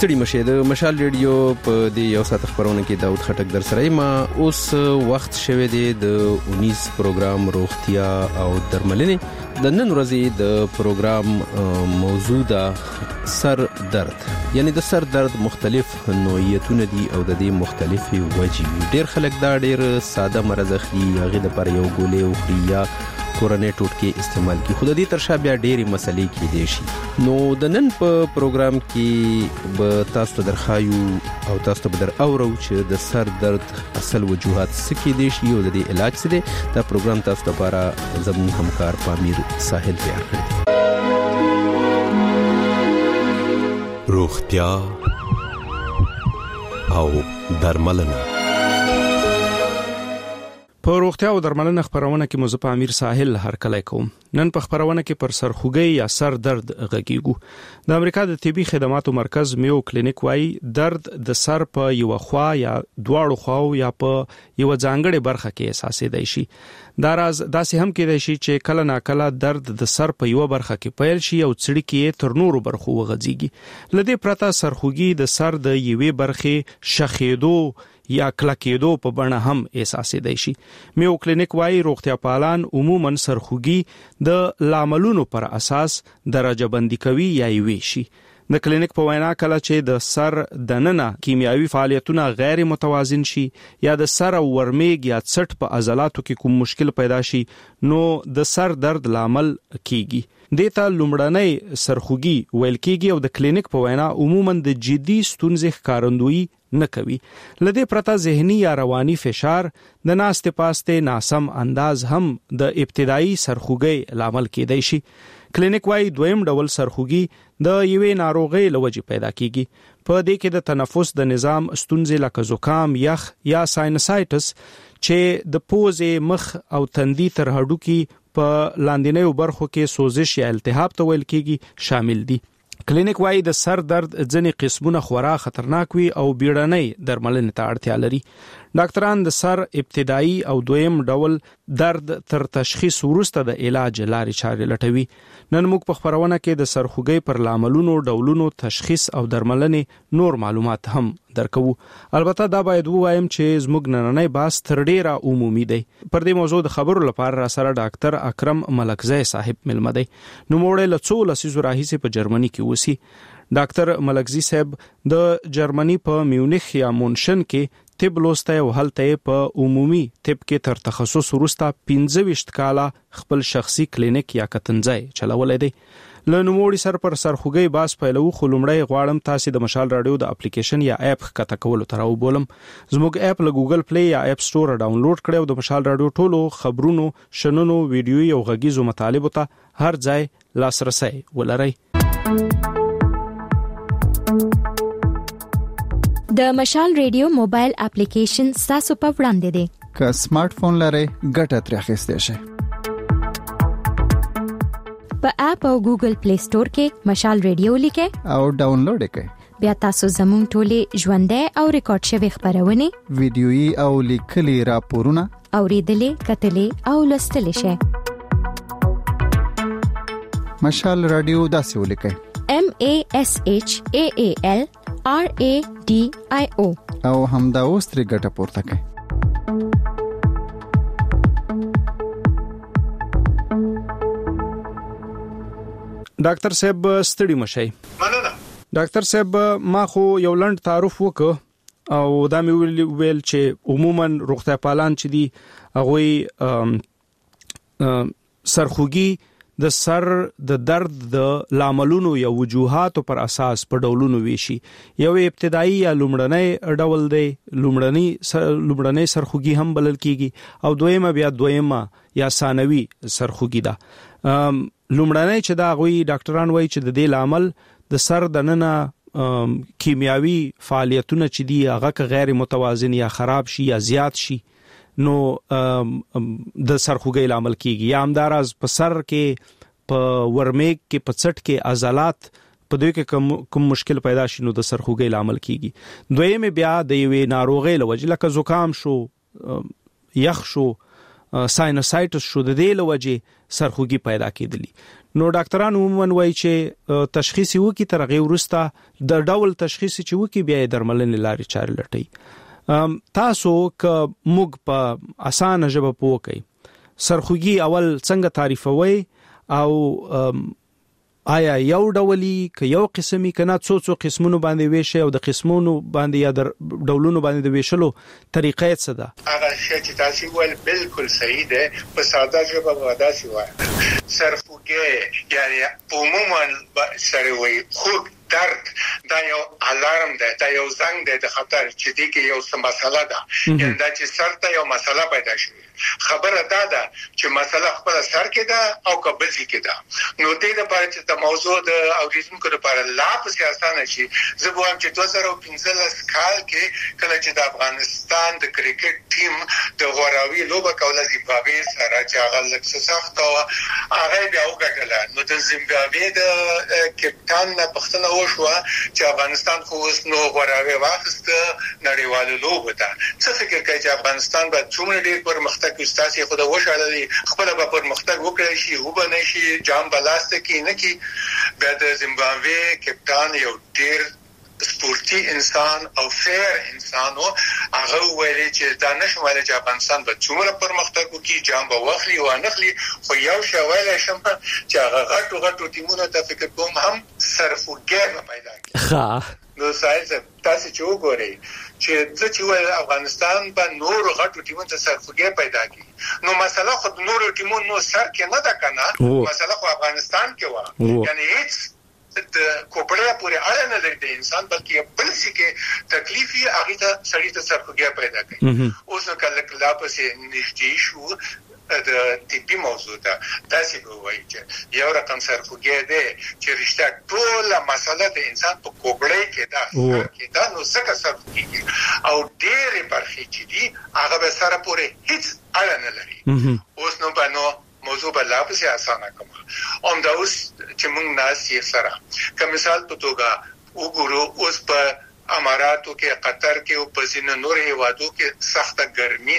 ستړي مشه د مشال ریډیو په دې یو ساعت خبرونه کې داود خټک در سره ما اوس وخت شوه دی د 19 پروګرام روغتیا او درملنې د نن ورځې د پروګرام موضوع د سر درد یعنی د سر درد مختلف نوعیتونه دي او د دې مختلفي وجې ډیر خلک دا ډیر ساده مرز اخلي هغه د پر یو ګولې او خریا کورنۍ ټوټکې استعمال کی خود دې ترشا بیا ډېری مسلې کې دي شي نو د نن په پروګرام کې به تاسو ته درخایو او تاسو ته در اورو چې د سر درد اصل وجوهات څه کې دي شي او د دې علاج څه دي دا پروګرام تاسو ته لپاره زموږ همکار پامیر ساحل تیار کړی روغتیا او درملنه په روغتیا او درملنه خبرونه کې مزه پامیر ساحل هر کله کوم نن په خبرونه کې پر سرخوږی یا سر درد غږیږو د امریکا د طبي خدماتو مرکز میو کلینیک وايي درد د سر په یو خوا یا دواړو خواو یا په یو ځانګړي برخه کې احساسېدای شي دا راز داسې هم کېدای شي چې کله ناکله درد د سر په یو برخه کې پیل شي او څړي کې تر نورو برخو وغځيږي لدې پرته سرخوږی د سر د یوې برخې شخېدو یا کلکېدو په بڼه هم احساسېدای شي میو کلینیک وايي روغتیا پالان عموما سرخوږی د لاملونو پر اساس درجه بندي کوي یا یې شي د کلینیک په وینا کله چې د سر دننه کیمیاوي فعالیتونه غیر متوازن شي یا د سر ورمیګ یا څټ په عضلاتو کې کوم مشکل پیدا شي نو د سر درد لامل کیږي دیتا لومړنۍ سرخوږی ویل کیږي او د کلینیک په وینا عموما د جدي ستونزې ښکارندویي نه کوي لدې پرته ذهني یا رواني فشار د ناستې پاسته ناسم انداز هم د ابتدایي سرخوږی لامل کېدای شي کلینیک وايي دویم ډول سرخوږی د یوې ناروغۍ لوجې پیدا کیږي په دې کې د تنفس د نظام ستونزې لکه زکام یخ یا ساینسایټس چې د پوزې مخ او تندي تر هډوکي په لاندینیو برخو کې سوزش یا التهاب ته ویل کېږي شامل دي کلینیک وايي د سر درد ځینې قسمونه خورا خطرناک وي او بیړنۍ درملنې ته اړتیا لري ډاکټران د سر ابتدایي او دویم ډول درد تر تشخیص وروسته د علاج لارې چارې لټوي نن موږ په خبرونه کې د سرخوږی پر لاملونو ډولونو تشخیص او درملنې نور معلومات هم درکو البته دا باید ووایم چې زموږ نننۍ باس تر ډیره عمومي دی پر دې موضوع د خبرو لپاره را سره ډاکټر اکرم ملکزی صاحب ملمه دی نو موږ له څو لسیزو راهیسې په جرمني کې وسی ډاکټر ملکزی صاحب د جرمني په میونخ یا مونشن کې طب لوسته او هلته په عمومي طب کې تر تخصص وروسته 15 کاله خپل شخصي کلینیک یا کتنځای چلولای دی له نوموړي سر پر سرخوږی باس پیلو خلومړی غواړم تاسو د مشال رادیو د اپلیکیشن یا اپ کته کول تر او بولم زموږ اپ له ګوګل پلی یا اپ سٹور ډاونلوډ کړئ او د مشال رادیو ټولو خبرونو شننو ویډیوي او غږیزو مطالبه ته هر ځای لاسرسي ولرئ د مشال ریډیو موبایل اپلیکیشن تاسو په وړاندې دی که سمارټ فون لرئ ګټه ترې اخیستئ شئ په اپ او ګوګل پلی سٹور کې مشال ریډیو لیکئ او ډاونلوډ کړئ بیا تاسو زموږ ټولې ژوندۍ او ریکارډ شوی خبرونه ویډیويي او لیکلي راپورونه اوریدلې کتلې او لوستلې شئ مشال رادیو داسې ولیکئ MASHAAL RADIO او همدا اوس ترې ګټه پورته کړئ ډاکټر صاحب ستړي مشي مننه ډاکټر صاحب ما خو یو لنډ تعارف وکړ او دا مې ویل چې عموما روغتیا پالان چې دي هغه سرخوږی د سر د درد د لاملونو یا وجوهاتو پر اساس په ډولونو ویشي یو ابتدایي یا لومړنۍ ډول دی لومړنۍ سرخوږی هم بلل کیږي او دویمه بیا دویمه یا ثانوي سرخوږی ده لومړنۍ چې دا غوي ډاکټران وایي چې د دې لامل د سر دننه کیمیاوي فعالیتونه چې دي هغه غیر متوازن یا خراب شي یا زیات شي نو د سرخوږی لامل کیږي یا همدارز په سر کې په ورمیګ کې په څټ کې عضلات په دوی کې کوم مشکل پیدا شي نو د سرخوږی لامل کیږي دویم بیا د یوې ناروغۍ لوجه لکه زکام شو یخ شو ساینوسایټس شو د دې لوجه سرخوږي پیدا کېدلی نو ډاکټران عموما وایي چې تشخیص وکي تر هغه وروسته د ډول تشخیص چې وکي بیا درملنې لارې چارې لټي تاسو ک موږ په اسانه ژبه پوکي سرخوږي اول څنګه تعریفوي او آیا یو ډولي ک یو قسمي کنا څو قسمونو باندې ویشه او د قسمونو باندې یا د ډولونو باندې د ویشلو طریقې څه ده هغه شی چې تاسو ول بالکل صحیح ده په ساده ژبه ودا سی وایي سرخوږي یعنی عموما سره وي خوب درد دا یو الارم ده دا یو زنګ ده د خطر چې دی کې یو څه مسله ده یعنی دا چې سر ته یو مسله پیدا شي خبره ده چې مسله خپل سر کې ده او قبل کې ده نو دې لپاره چې د موضوع د اوریدونکو لپاره لا په اسانه شي زه وایم چې 2015 کال کې کله چې د افغانستان د کرکټ ټیم د غوراوي لوبه کوله زیمبابوې سره چې هغه لکه سخت او هغه بیا وګټله نو د زیمبابوې د کپټان نه پښتنه وشو چې افغانستان خو اوس نو غوراوي واخست نړیوال لوبه ده څه فکر کوي چې افغانستان به څومره ډیر پرمختګ استاسي خو د وشاله خپل به پرمختګ وکړي شي او به نشي جام بلاسته کې نه کی بعد زیمبابوې کپټان یو ډیر سپورتي انسان او فیر انسان او هغه ویلي چې دا نشماله چې افغانستان به څومره پرمختګ وکړي جام به واخلي او نخلي خو یو شوال شم چې هغه غټو ټیمونو ته فکر کوم هم سرخوږي پیدا کړي نو سایز تاسو چې وګورئ چې چې افغانستان په نور غټو ټیمونو ته سرخوږي پیدا کړي نو مسله خود نور ټیمونو نو سر کې نه ده کنه مسله خو افغانستان کې و یعنی هیڅ د کوپړه پورې اړه نه لري د انسان بلکې بل څه کې تکلیفي هغه ته سړی ته سرخوږي پیدا کوي اوس نو کله لا پسې نږدې شو د طبي موضوع ده تاسو به وایي چې یو رقم سرخوږي ده چې رښتیا ټول مسله د انسان په کوپړه کې ده نو څنګه سرخوږي او ډېر برخې چې دي هغه به سره پورې هیڅ اړه نه لري اوس نو باندې موضوع به لا پسې اسانه کوم دا اوس چې موږ ناسي سره کوم مثال په توګه وګورو اوس په اماراتو کې قطر کې او په ځینو نور هیوادو کې سخته ګرمي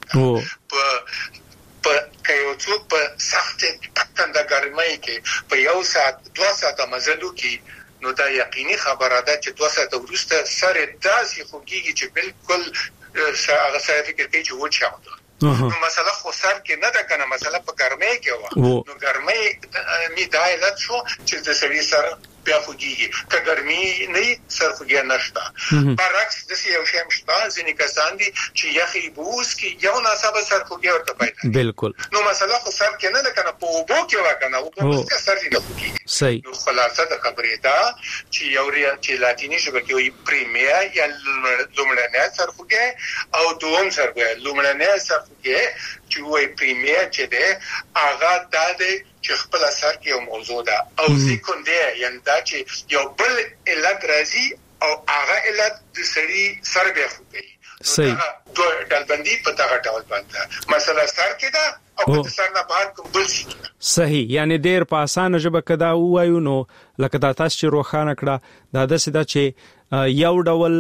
ده په کایو څوک په سخته ټکنده ګرمۍ کې په یو ساعت 2 ساعته مزلو کې نو دا یقیني خبره ده چې 2 ساعته وروسته سره داسې خوږي چې بالکل هغه سره فکر کوي چې وچاوده نو مسله خو سر کې نه ده کنه مسله په ګرمۍ کې و نو ګرمۍ می دایلت شو چې د سړي سره بیا خوږي که ګرمي نه سرخوږي نشته برعکس د یو شی مشته ځینې کسان دي چې یخي بوس کې یو ناسبه سرخوږي ورته پیدا بالکل نو مسله خو سر کې نه ده کنه په وبو کې وکنه او په څه سر نه خوږي صحیح نو خلاصه د خبرې ده چې یو چې لاتینی ژبه کې وي پریمیر یا لومړنی سرخوږي او دوم سرخوږي لومړنی سرخوږي چې وایي پریمیر چې ده هغه د چې خپل اثر کې یو موضوع ده او سیکنډر یعنی دا چې یو بل علت راځي او هغه علت د سړي سر به خوږي صحیح دوه ډلبندي په دغه ډول باندې مثلا سر کې ده او په سر نه بهر کوم بل شي صحیح یعنی ډیر په اسانه ژبه کدا وایو نو لکه دا تاسو چې روخانه کړه دا د سده چې یو ډول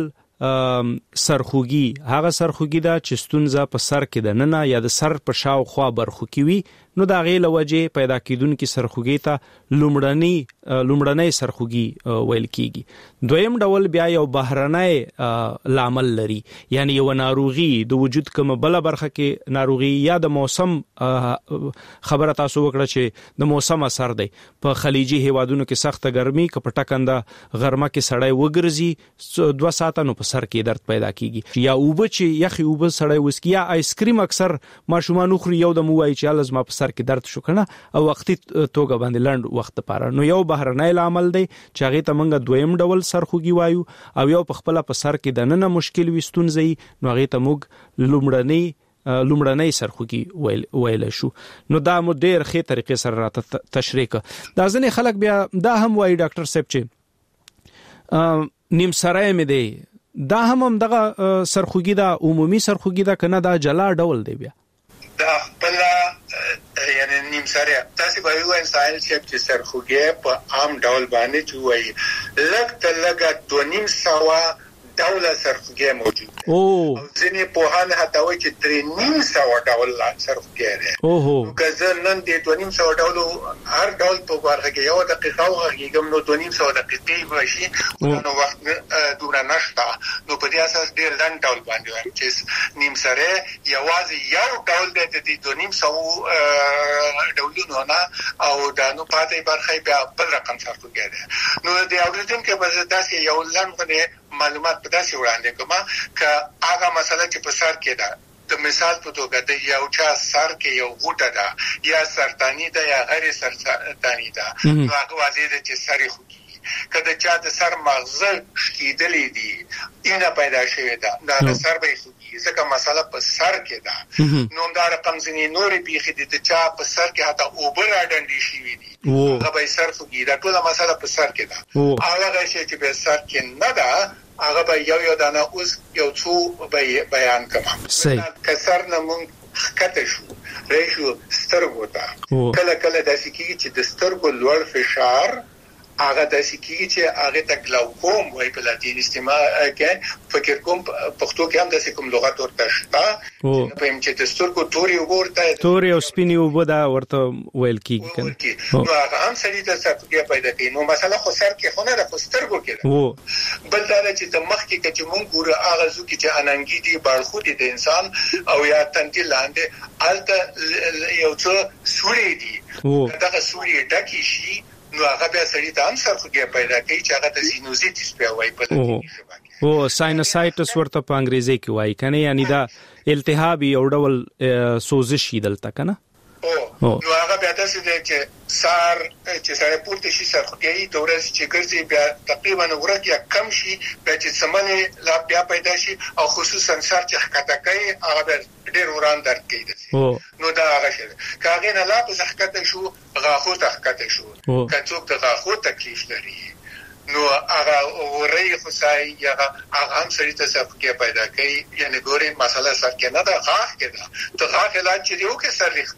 سرخوږي هغه سرخوږي دا چې ستونزه په سر کې ده نه یا د سر په شاوخوا برخو کې وي نو دا غي لوجه پیدا کیدونکو سرخوږي ته لومړنۍ سرخوږي ویل کیږي دویم ډول بیا یو بهرنۍ لامل لري یعنی یو ناروغي د وجود کوم بل برخه کې ناروغي یا د موسم خبره تاسو وکړه چې د موسم اثر دی په خلیجي هیوادونو کې سخت ګرمي کپټه کنده غرمه کې سړی وګرځي 2 ساعته نو په سر کې درد پیدا کیږي یا اوبه چې یخي اوبه سړی وسکي یا آیسکریم اکثر ماشومان خوري یو د موای چې لازم په سر کې درد شو کنه او وختي توګه باندې لند وخت لپاره نو یو بهرنۍ عمل دی چې هغه ته موږ دویم ډول سرخوږي وایو او یو په خپل په سر کې د نن مشکل وستونځي نو هغه ته موږ لومړنۍ سرخوږي ویل شو نو دا مو ډېر ښه طریقې سره راته تشریح دا ځنې خلک بیا دا هم وایي ډاکټر صاحب چې نیم سره مې دی دا هم دغه سرخوږي دا عمومي سرخوږي دا کنه دا جلا ډول دی بیا دا خپل یعنی نیم سره تاسو به یو انسان چې سرخوږي په عام ډول باندې چې وایي لکه 2.5 ډول سرخوږي موجود دی او ځینې په هغه حتی وایي چې 3.5 ډول سرخوږی دی اوه که زه نن د 2.5 ډول هر ډول په برخه کې یو دقیقه وغږیږم نو 2.5 دقیقې وشي نو وخت دومره نشته نو په دې اساس ډېر لنډ ډول باندې وایم چې نیم سره یوازې یو ډول د 2.5 ډولونو نه او دا نو پاتې برخه بیا بل رقم سرخوږی دی نو د اوریدونکو په داسې یو لنډ معلومات په داسې وړاندې کوم که هغه مسله چې په سر کې ده د مثال په توګه د یو چا سر کې یو غوټه ده یا سرطانی ده یا غیر سرطانی ده نو هغه واضح ده چې سر خوږي کله چې د سر مغزه کېدلې دي اینه پیدا شوې ده دا سر به خوږي ځکه مسله په سر کې ده نو دا رقم ځنی نورې پیخې دي چې چا په سر کې حتی اوبر اډنډي شي دي هغه به سر خوږي دا ټول مسله په سر کې ده هغه شی چې په سر کې نه ده هغه به یو دانه اوس یو څو بیان کوم کسر نه مونږ کته شو ریشو سترګو ته کله د سکیږي چې د سترګو لوړ فشار هغه د سکیږي چې هغه ته ګلاوکوم وایي په لاتین استعمال کې فکر کوم پښتو کې هم د کوم لغت ورته شته په ام چې د سترګو توري وګورته توري او سپینی وبدا ورته ویل کیږي نو هغه هم سړي ته څه پیدا کوي نو مثلا خو سر کې خو نه د سترګو کې بل دا چې د مخ کې چې مونږ ګورو هغه زو کې چې اننګي دي بارخو دي د انسان او یا تنتي لاندې الته یو څه سوري دي دا سوري ډکی شي نو هغه بیا سړي ته هم سرخوږی پیدا کوي چې هغه د سینوزیټس په وایي په لاتیني ژبه کې او ساینوسایټس ورته په انګریزي کې وایي کنه یعنی دا التهاب یو ډول سوزش دلته کنه نو هغه بیا تاسو دې چې سار چې سره پورته شي سرخوږی د ورځې چې ګرځي بیا تقریبا ورځ یا کم شي بیا چې سمنه لا بیا پیدا شي او خصوصا سر چې حکته کوي هغه ډېر وران درد کوي نو دا هغه شي کاغې نه لا په حکته شو غاخو ته حکته شو کڅوک د غاخو تکلیف لري نو هغه ورې خصای یا هغه هم سړي ته سرخوږی پیدا کوي یعنی ګورې مسله سر کې نه ده غاخ کې ده ته غاخ علاج چې یو کې سر لري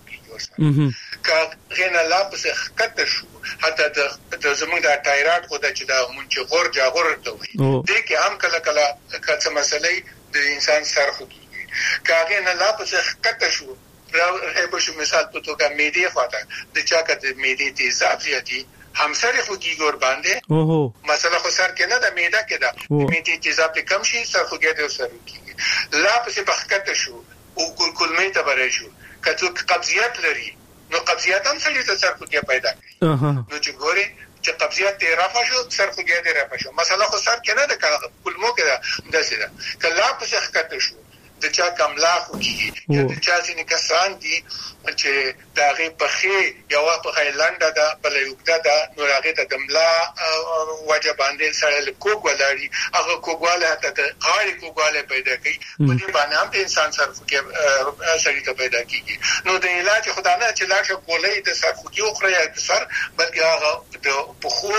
کاغې نه لا په حکته شو حتی د زموږ د ټایراډ خو د چې دا مونږ غور جاغور ته وي دې کې هم کله کله مسلې د انسان سر خوږي کاغې نه لا په حکته شو راځي په مثال په توګه معده خواته د چا کته معده تیزاب زیاتی همسر خوږي ګور باندې مثلا خو سر کې نه د معده کې ده معده تیزاب کم شي سر خوږي د سر کېږي لا په حکته شو او کلمې ته برېښو کته قبضیت لري نو قبضیت هم سړي ته سر خوږي پیدا کوي نو چې ګوري چې قبضیت یې رافع شو سر خوږي یې رافع شو مثلا خو سر کې نه ده کلمو کې ده داسې ده کله په حکته شو د چا کملا خوږي یا د چا ځینې کسان دي چې داغه پخې یو په هایلانډ دا بل یو دا نو هغه ته دملا وجه باندې سره کوګ ولري هغه کوګواله ته غاړي کوګواله پیدا کوي په دې باندې هم انسان سرخوږي سړی ته پیدا کیږي نو د علاج خدای نه چې لاشه کولې د سرخوږي او خره د سر بلکې هغه د پخو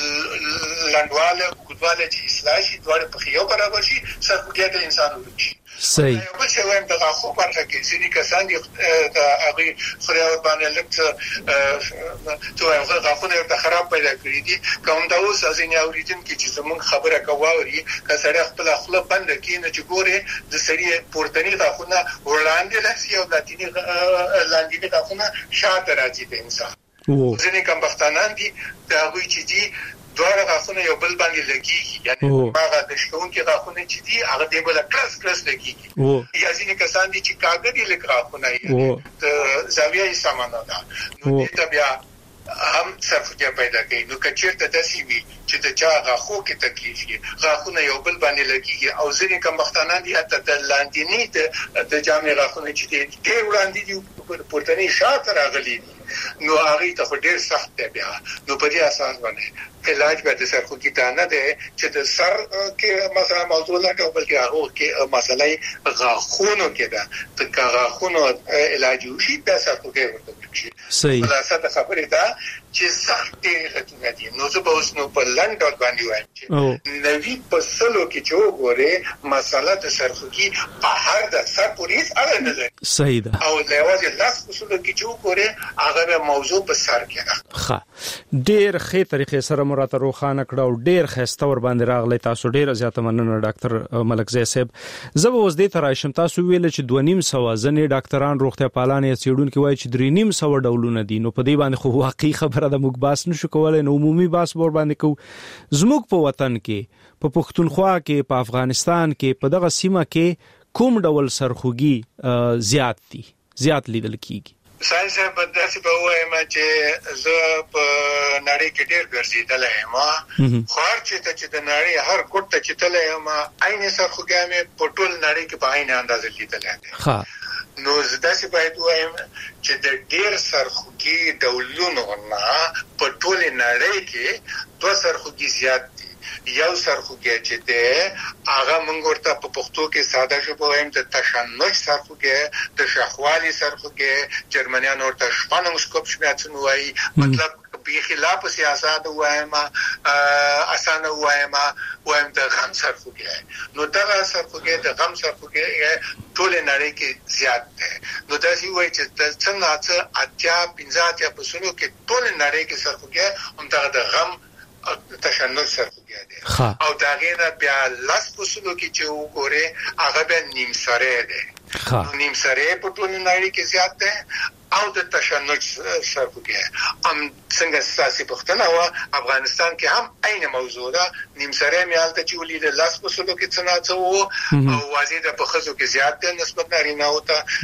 لندواله کوګواله چې اصلاح شي دوه په یو برابر شي سرخوږي د انسان ورشي صحیح بل څه وایم دغه خو برخه کې ځینې کسان دي د هغه خریاو باندې لکه هغه غاښونه ته خراب پیدا کړی دي کوم دا اوس ځینې اوریدونکو چې زمونږ خبره کوي کسره خپل خپل بند کینې چې ګوره د سړي پورتنی غاښونه وړاندې راسي او لاتینی لاندې غاښونه شاته راځي د انسان ځینې کوم بختانان دي دا هغه چې دي دوه غاښونه یو بل باندې لګيږي یعنی هغه د شکون کې غاښونه چې دي هغه دی بل کلاس لګيږي یا ځینې کسان دي چې کاغذي لګاښونه یې د زاویه یې سمانه ده نو دې ته بیا هم سرخوږی پیدا کوي نو کچیرته داسې وي چې د چا غاښو کې تکلیف وي غاښونه یو بل باندې لګيږي او ځینې کوم وختانه دي حتی د لاندینی د جامع غاښونه چې ډېر وړاندې دي پورتنی شاته راغلي دي نو هغه ته ډېر سخت دی بیا نو په دې اساس باندې علاج به د سرخوږي ته نه دی چې د سر کې مثلا موضوع نه کوي بلکې هغه کې مسله غاښونو کې ده د غاښونو علاج وشي د سرخوږي ورته شي صحیح خلاصه خبره ده چې سخت علتونه دي. نو زه به اوس نو په لنډ ډول باندې وایم چې 90% کې چې وګورې مسله د سرخوږي په هر د سر پورې اړه نه لري. صحیح ده. او لوازم 10% کې چې وګورې هغه موضوع په سر کې ده. ښه ډېر ښه طریقې سره مراته روخانه کړه او ډېر ښه ستور باندې راغلی. تاسو ډېر زیاته مننه ډاکټر ملکزی صاحب. زه به اوس دې ته راشم. تاسو ویل چې 2.5 ځنې ډاکټران روغتیا پالان یې څېړونکي وایي چې 3.5 ډولونه دي. نو په دې باندې خو واقعي خبره ده، موږ باس نشو کولای، نو عمومي باس ور باندې کوو. زموږ په وطن کې په پښتونخوا کې په افغانستان کې په دغه سیمه کې کوم ډول سرخوږي زیات لیدل کیږي؟ ساينس په داسې په وایم چې زه په نړۍ کې ډېر ګرځېدلی یم، خو هر چېرته چې د نړۍ هر ګوټ ته چې تللی یم عین سرخوږی مې په ټول نړۍ کې په عین اندازه لیدلی دی. نو زه داسې باید وایم چې د ډېر سرخوږي ډولونو نه په ټول نړۍ کې 2 سرخوږي زیات دي. یو سرخوږی چې دی هغه موږ ورته په پښتو کې ساده ژبه وایم د تشنج سرخوږی، د شاخوالي سرخوږی، جرمنیان ورته شپانوسکوپ وایي. مطلب بخلاف سیاست وایم اسانه وایم د غم سرخوږی. نو دا سرخوږی د غم سرخوږی ټول نړۍ کې زیات دی. نو دا سی وایي چې څنګه 80-50% کې ټول نړۍ کې سرخوږی هم د غم تشنج سرخوږی دی. او دا غیر بیا 10% کې چې وګوره هغه به نیم سره دی. نیم سره په ټول نړۍ کې زیات دی او د تشنج سرخوږی هم څنګه ساسي پښتنه او افغانستان کې هم عین موضوع ده. نیم سره میالته چې ولید 10% کې څنګه او واضح ده په خزو کې زیات ده نسبت نارینه او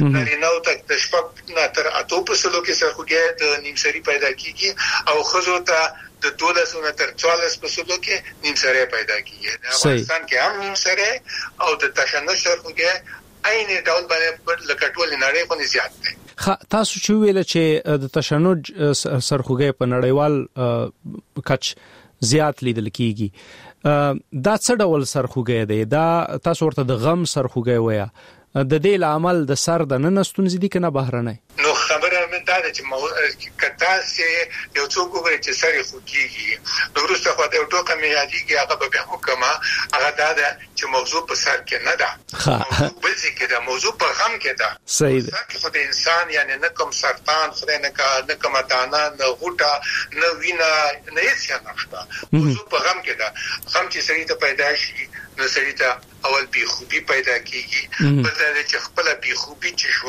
ته د شپږ نه تر 8% کې سرخوږی د نیم سری پیدا کیږي او خزو ته د 12 تر 14% کې نیم سره پیدا کیږي. افغانستان کې هم نیم سره او د تشنج سرخوږی عین ډول باندې لکه ټول نړۍ باندې زیات دی. تاسو چې ویل چې د تشنج سرخوږی په نړیوال کچ زیات لیدل کیږي، دا څه ډول سرخوږی دی؟ دا تاسو ورته د غم سرخوږی وایي. د دې عمل د سر د نن ستونزې دي کنه بهرنۍ؟ نو خبره مې دا ده چې کتا سي یو څوک وګوري چې سړی خوږیږي نو وروسته خو د ټوکه مې یادېږي هغه به حکما هغه دا ده چې موضوع په سر کې نه ده، موضوع بل ځای کې ده، موضوع په غم کې ده. صحیح ده. خو د انسان یعنی نه کوم سرطان خدای نه کوم دانه نه غوټه نه وینه نه هیڅ نشته، موضوع په غم کې ده. غم چې سړی ته پیدا شي نو سړی ته اول بیخوبی پیدا کیږي، بل دا چې خپل بیخوبی چې شو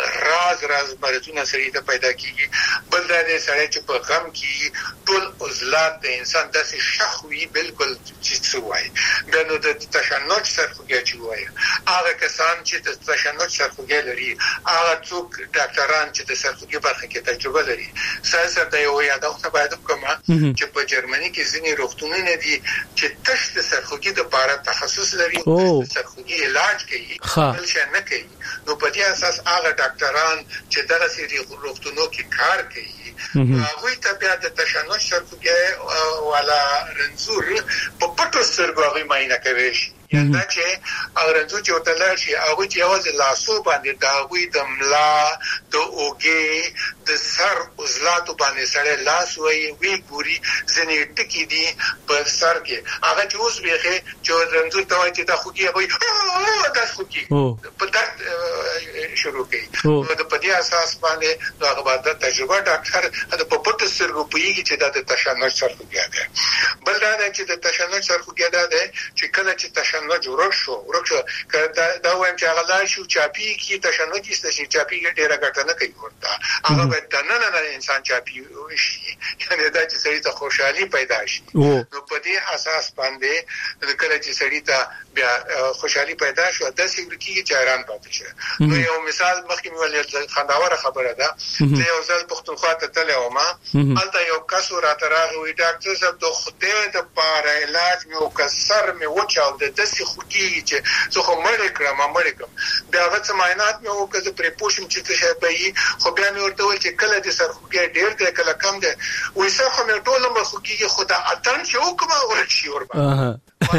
راز مرزونه سړی ته پیدا کیږي، بل دا سړی چې په غم کې ټول عضلات د انسان داسې شخوي بالکل چې څه وایي. نو د تشنج سرخوږی چې وایي هغه کسان چې د تشنج سرخوږی لري هغه څوک ډاکټران چې د سرخوږی برخه کې تجربه لري سره د یو یادونه باید وکړم چې په جرمني کې ځینې روغتونونه دي چې تش د سرخوږی د لپاره تخصص لري او سرخوږی علاج کوي بل څه نه کوي. نو په دې اساس هغه ډاکټران چې دغه سری روغتونو کې کار کوي هغه ته بیا د تشنج سرخوږی والا رنزور په پټو سترګو هغه معاینه کوي. یعنی چې اورنځو چې وتلل شي هغه چې اواز لاسو باندې دا غوي د ملا د اوګي د سر عضلاتو باندې سره لاس وی ګوري ځنې ټکی دي په سر کې هغه چې اوس بيخه چې اورنځو ته وایي چې دا خوږي وي دا خوږي په درد شروع کوي. نو په دې اساس باندې هغه باندې تجربه ډاکټر د په پټو سترګو پويږي چې دا د تشنج سرخوږی دی. بل دا چې د تشنج سرخوږی دی چې کله چې تشنج ورشو دا وایم چې هغه لا شو چاپی کی تشنج استشي چاپی ډیره ګټه نه کوي ورته هغه به دننه انسان چاپی شي یعنی دا چې سړی ته خوشحالي پیدا شي. نو په دې اساس باندې کله چې سړی ته بیا خوشحالي پیدا شو د سیګریټي چاران پاتې شي. نو یو مثال مخکې ولې خنداوره خبره ده چې یو ځل پښتونخوا ته تللی وم هلته یو کس راته راغی ډاکټر صاحب د خدای د پاره علاج مې وکړ مې وچاو د داسې خوږي چې زه خو مړ کړم بیا هغه څه معاینات مې وکړ زه پرې پوه شم چې څه شی به وي خو بیا مې ورته وویل چې کله د سرخوږی ډېر دی کله کم دی وایي سر خو مې ټول عمر خوږېږي خو دا اتڼ چې وکړم ورک شي ورباندې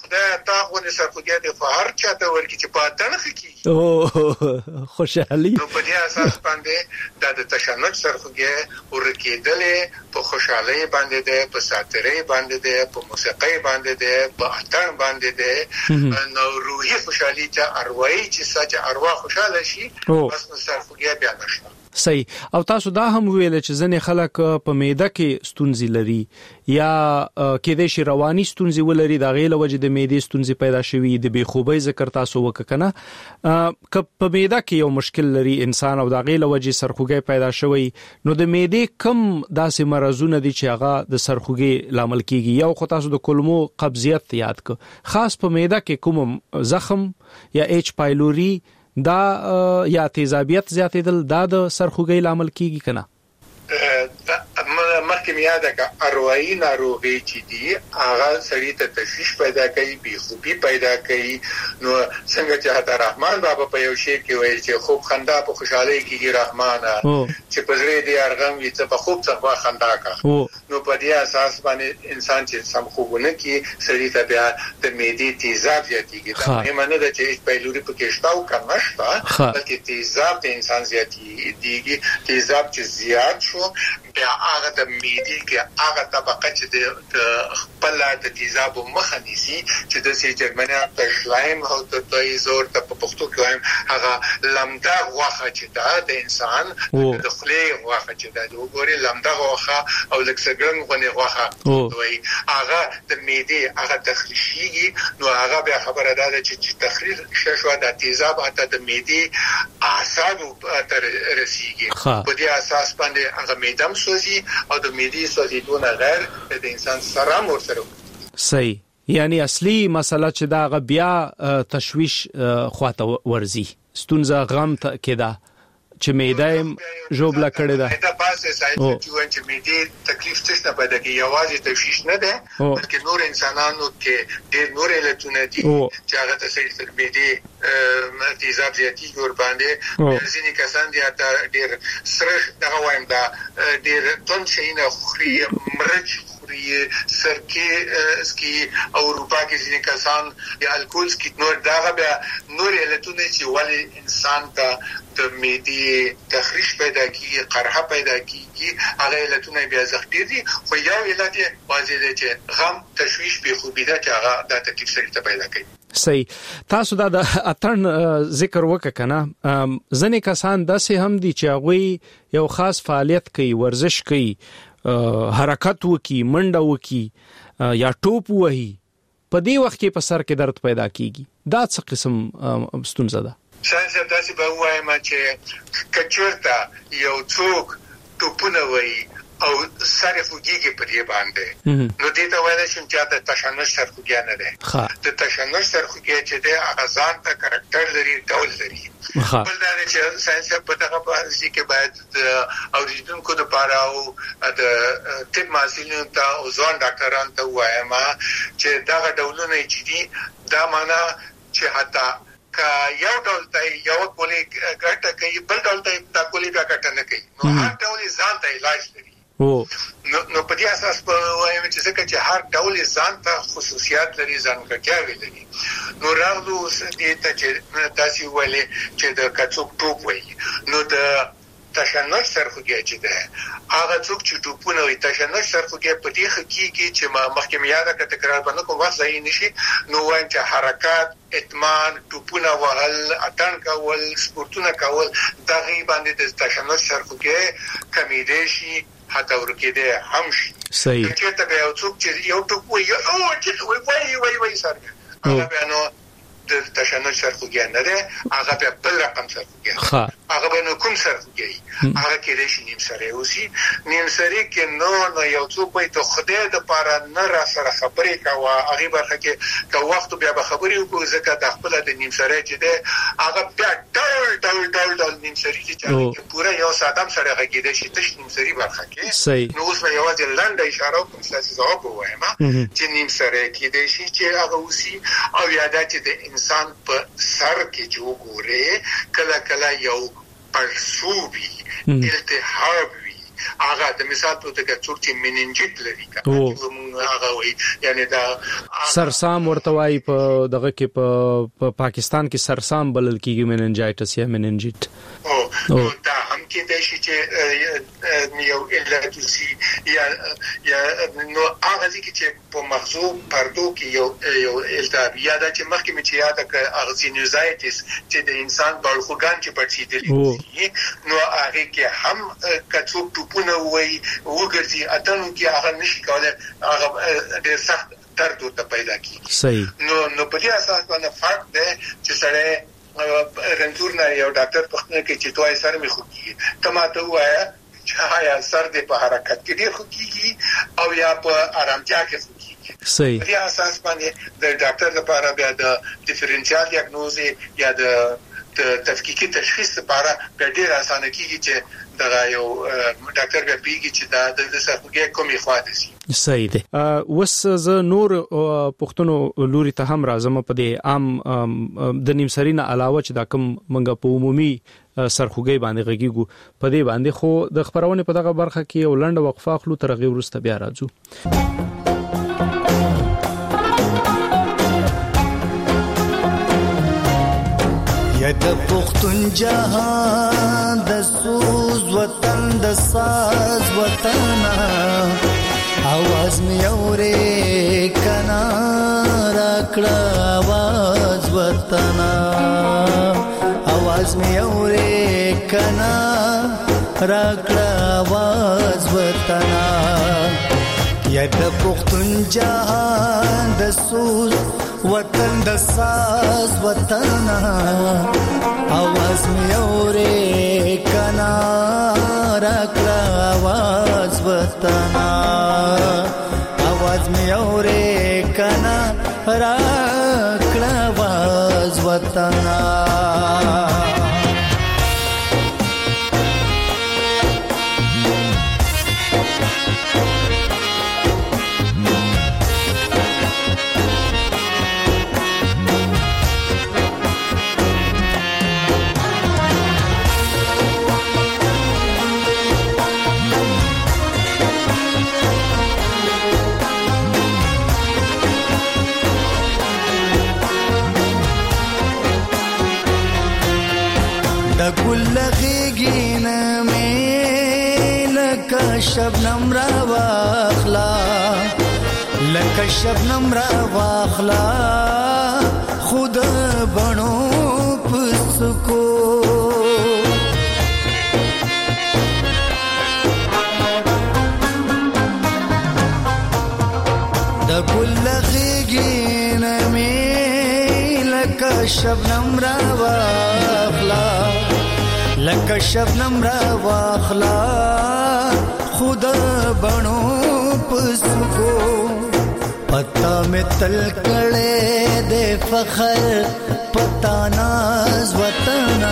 خدای تا غو نه سرخوږی د فهر چاته ورکی چې په تنخ کیږي او خوشحالي نو په دې اساس باندې د تشنج سرخوږی ورکیدلې په خوشحالي باندې ده، په ساتري باندې ده، په موسیقي باندې ده، په اتن باندې ده. نو روحي خوشحالي چې اروايي چې سچ اروا خوشاله شي بس نو سرخوږی بیا نشته. صحیح. او تاسو دا هم ویل چې ځنې خلک په معده کې ستونزې لري یا کېدای شي رواني ستونزې ولري، د غیله وجه د معدې ستونزې پیدا شوي، د بېخوبۍ ذکر تاسو وکړه که په معده کې یو مشکل لري انسان او د غیله وجه سرخوږی پیدا شوی، نو د معدې کم داسې مرزونه دي چې هغه د سرخوږی لامل کیږي. یو خو تاسو د کولمو قبضیت یاد ک، خاص په معده کې کوم زخم یا ایچ پایلوري دا یا تیزابیت زیاتېدل دا د سرخوږی لامل کیږي کنه؟ مخکې یاده کا اروايي ناروغي چې دي هغه سړی ته تشویش پیدا کوي، بېخوبي پیدا کوي. نو څنګه چې حتی رحمان بابا په یو شی کې وایي چې خوب خندا په خوشحالي کې رحمانه چې په زړه دې ارغم وي ته په خوب څخه خندا کا. نو په دې اساس باندې انسان چې سم خوبونه کې سړی ته بیا د معدې تیزاب زیاتېږي. دا معنی ده چې پایلوري په کې شتاو کمشته بلکې تیزاب د انسان زیاتېږي. تیزاب چې زیات شو بیا هغه د معدې کې هغه طبقه چې د خپل د تیزاب مخه نیسي چې د سي جرمنه پښلایم او د زور د پښتو کې وایم هغه لمدا غوخه چې د انسان د خلی غوخه چې د وګوري لمدا غوخه او لکسګرن غونې غوخه دوی هغه د معدې هغه تخریشيږي. نو هغه بیا خبره ده چې تخریش شوه د تیزاب اته د معدې اعصاب تر رسیږي. په دې اساس باندې هغه معده سوزي او د معدې سوزیدونه غیر د انسان سره مور سره. صحیح. یعنی اصلي مسله چې دا بیا تشویش خواته ورزي ستونزه غم کې ده چې معده جوړه کړې ده. دا پاسه سایت چې معده تکلیف څه پیدا کوي، یوازې تشویش نه ده بلکې نور انسانانو کې ډېر نور علتونه دي چې هغه ته سړي معده تیزاب زیاتی ور باندې ځینې کسان دي ډېر سره دغه وایم دا ډېر تون شي نه خوري مرچ سرکې اسکی او اروپا کې ځینې کسان یا الکول سکي نور داغه بیا نور علتونه چې ولی انسان ته د معدې تخریش پیدا کیږي، قرحه پیدا کیږي، هغه علتونه بیا زخمي دي. خو یو علت یې واضح دی چې غم تشویش بېخوبي ده چې هغه د تکلیف سره ته پیدا کوي. صحیح. تاسو دا د اتن ذکر وکړه کنه، ځنې کسان داسې هم دي چې هغه یو خاص فعالیت کوي، ورزش کوي، حرکت وکي، منډه وکي یا ټوپ وهي، په دې وخت کې په سر کې درد پیدا کیږي. دا څه قسم ستونزه ده؟ ساينس داسې به وایم چې کچورتا یو څوک ټوپونه وهي او سر خوږیږي په دې باندې نو دې ته وایي چې د تشنج سرخوږی نه ده. د تشنج سرخوږی چې ده هغه ځان ته کریکټر لري، ډول لري. بل دا چې ساينس په دغه باندې کې باید د اوریدونکو لپاره او د طب محصلینو ته او ځوان ډاکټرانو ته وایم چې دغه ډولونه چې دي دا معنا چې حتی کا یو ډول ته یو کولی ګټه کوي بل ډول ته دا کولی بیا ګټه نه کوي. نو هر ډول ځان ته علاج لري. نو په دې اساس په وایم چې څنګه چې هر ډول ځان ته خصوصیات لري، ځانګړتیاوې لري. نو راغلو دې ته چې تاسو ولې چې د کڅوک ټوپ وایي نو د تشنج سرخوږی چې ده هغه څوک چې ټوپونه وي تشنج سرخوږی په دې حقیقي چې ما مخکې یاده کړه تکرار باندې کوم وخت ځای نشي. نو وایم چې حرکات، اتمان، ټوپونه وهل، اتن کول، سپورتونه کول دغه باندې د تشنج سرخوږی کمیدې شي حتی ورکېده هم شي. صحیح. چې ته یو څوک چې یو ټوپ وي او چې وای سر هغه بیا نو د تشنج سرخوږی نه ده، هغه بیا بل رقم سرخوږی هغه به نو کوم سرخوږی هغه کې شي نیم سره اوسي. نیم سره کې نو یو څوک وي ته خدای د پاره نه را سره خبرې کوي، هغه برخه کې که وخت بیا به خبرې وکړو ځکه د خپل د نیم سره چې ده هغه بیا ډول نیم سره چې پورا یو ساده سره غږیده شي تش نیم سره برخه کې. نو اوس یو ځل لاندې اشاره کوم چې زه وایم چې نیم سره کې د شي چې هغه اوسي او یادات د انسان په سر کې جوړوري کله کله یو پړسوبي التهاب وي هغه د مثال په توګه څوک چې مننجیت لري هغه وایي یعنی دا سرسام ورته وایي په دغه کې په پاکستان کې سرسام بلل کیږي مننجایټس یا مننجیت او دا هم کې د شي چې یو علت سي یا نو هغه چې په مغزو پردو کې یو التهاب یا دا چې مخکې مې چې یاد کړ اغزینوزایټس چې د انسان بالخوګان چې پړسیدلی نو هغه کې هم کڅو ټوپونه وای وګرځي اتنو کې هغه نشي کولای هغه ډېر سخت درد ته پیدا کیږي صحیح نو په دې اساس باندې فرق دی چې سره رنځور نه یو ډاکټر په خپل کې چې توای سر می خوږي کما ته وایا چې یا سر دې په حرکت کې ډېر خوږي او یا په آرامتیا کې خوږي صحیح په دې اساس باندې د ډاکټر لپاره بیا د ډیفرنشیال ډایګنوز یا د تفکیکی تشخیص لپاره ډېر اسانه کیږي چې دا یو ډاکټر به پیږي چې دا د سرخوږي کومي خواته سي صحیح دی وس ز نور پښتنو لوري ته هم راځم په دې عام د نیمسرینا علاوه چې دا کوم منګه په عمومي سرخوږي باندې غږیږو په دې باندې خو د خبرونه په دغه برخه کې یو لنډ وقفه خلو ترغه ورسته بیا راځو یا د پښتون جهان د سوز وطن د ساز وطن आवाज می اورې کنا راکړه आवाज وطن आवाज می اورې کنا راکړه आवाज وطن یا د پښتون جهان د سوز وطن د ساز وطن आवाज می اورې کنا راکړه आवाज وطن आवाज می اورې کنا راکړه आवाज وطن ګل غیږینه مې لکه شبنم را واخلا لکه شبنم را واخلا خود بڼو پسکو د ګل غیږینه مې لکه شبنم را واخلا لکه شبنم را واخلا خود بڼو پسکو پتا میں تل کړه د فخر پتا ناز وطن